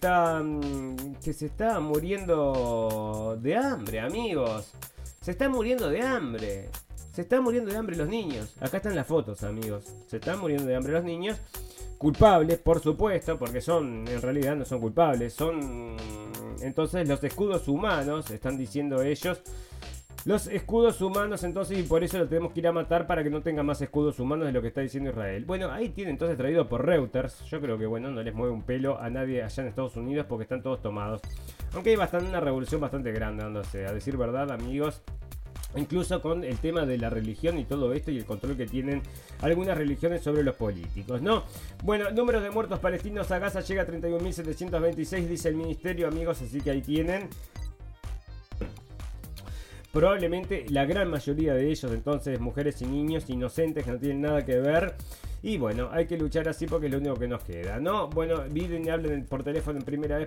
se está muriendo de hambre, amigos. Se están muriendo de hambre. Se están muriendo de hambre los niños. Acá están las fotos, amigos. Se están muriendo de hambre los niños. Culpables, por supuesto, porque en realidad no son culpables. Son entonces los escudos humanos, están diciendo ellos. Los escudos humanos, entonces, y por eso lo tenemos que ir a matar para que no tenga más escudos humanos de lo que está diciendo Israel. Bueno, ahí tiene entonces traído por Reuters. Yo creo que, bueno, no les mueve un pelo a nadie allá en Estados Unidos porque están todos tomados. Aunque hay una revolución bastante grande dándose, a decir verdad, amigos. Incluso con el tema de la religión y todo esto y el control que tienen algunas religiones sobre los políticos, ¿no? Bueno, números de muertos palestinos a Gaza llega a 31.726, dice el ministerio, amigos, así que ahí tienen. probablemente la gran mayoría de ellos, entonces, mujeres y niños inocentes que no tienen nada que ver. Y bueno, hay que luchar así porque es lo único que nos queda, ¿no? Bueno, miren y hablen por teléfono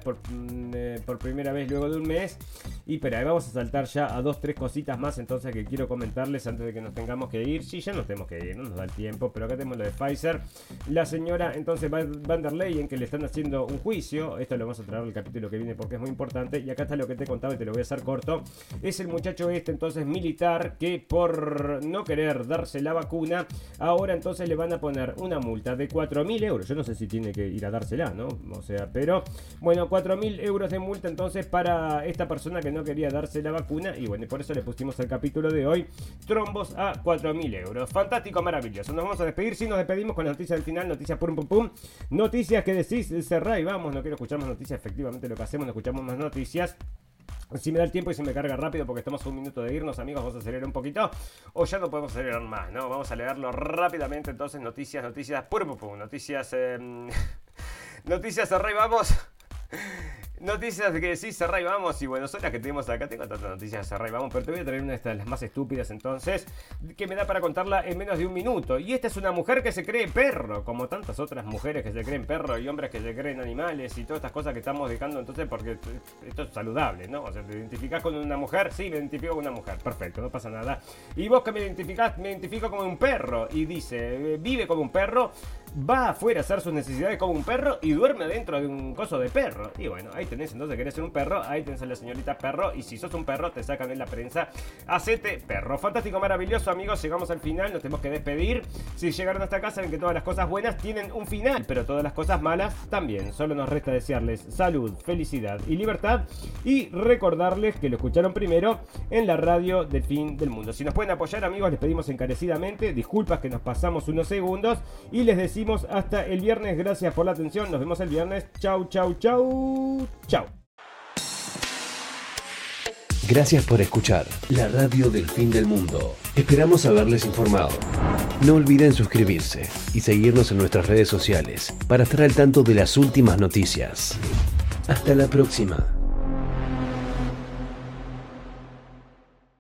por primera vez luego de un mes. Y espera, vamos a saltar ya a 2-3 cositas más entonces que quiero comentarles antes de que nos tengamos que ir. Sí, ya nos tenemos que ir, no nos da el tiempo, pero acá tenemos lo de Pfizer. La señora entonces Van der Leyen, que le están haciendo un juicio. Esto lo vamos a traer en el capítulo que viene porque es muy importante. Y acá está lo que te contaba y te lo voy a hacer corto. Es el muchacho entonces militar que por no querer darse la vacuna, ahora entonces le van a poner una multa de 4.000 euros. Yo no sé si tiene que ir a dársela, ¿no? O sea, pero bueno, 4.000 euros de multa entonces para esta persona que no quería darse la vacuna. Y bueno, por eso le pusimos el capítulo de hoy, trombos a 4.000 euros. Fantástico, maravilloso. Nos vamos a despedir. Sí, nos despedimos con la noticia del final. Noticias pum pum pum. Noticias que decís, cerrá y vamos. No quiero escuchar más noticias. Efectivamente lo que hacemos, no escuchamos más noticias. Si me da el tiempo y se me carga rápido porque estamos a un minuto de irnos, amigos, vamos a acelerar un poquito. O ya no podemos acelerar más, ¿no? Vamos a leerlo rápidamente. Entonces, noticias, pum, pum, noticias, noticias, cerrá y vamos. Noticias que sí, cerrá y vamos. Y bueno, son las que tenemos acá. Tengo tantas noticias, cerrá y vamos. Pero te voy a traer una de las más estúpidas entonces, que me da para contarla en menos de un minuto. Y esta es una mujer que se cree perro, como tantas otras mujeres que se creen perro y hombres que se creen animales y todas estas cosas que estamos dejando entonces, porque esto es saludable, ¿no? O sea, te identificás con una mujer. Sí, me identifico con una mujer. Perfecto, no pasa nada. Y vos que me identificás, me identifico como un perro. Y dice, vive como un perro, va afuera a hacer sus necesidades como un perro y duerme dentro de un coso de perro. Y bueno, ahí tenés entonces, querés ser un perro, ahí tenés a la señorita perro. Y si sos un perro, te sacan en la prensa. Hacete perro. Fantástico, maravilloso, amigos. Llegamos al final, nos tenemos que despedir. Si llegaron hasta acá, saben que todas las cosas buenas tienen un final, pero todas las cosas malas también. Solo nos resta desearles salud, felicidad y libertad. Y recordarles que lo escucharon primero en la radio del fin del mundo. Si nos pueden apoyar, amigos, les pedimos encarecidamente disculpas que nos pasamos unos segundos. Y les decimos hasta el viernes. Gracias por la atención. Nos vemos el viernes. Chau, chau, chau. Chau. Gracias por escuchar la radio del fin del mundo. Esperamos haberles informado. No olviden suscribirse y seguirnos en nuestras redes sociales para estar al tanto de las últimas noticias. Hasta la próxima.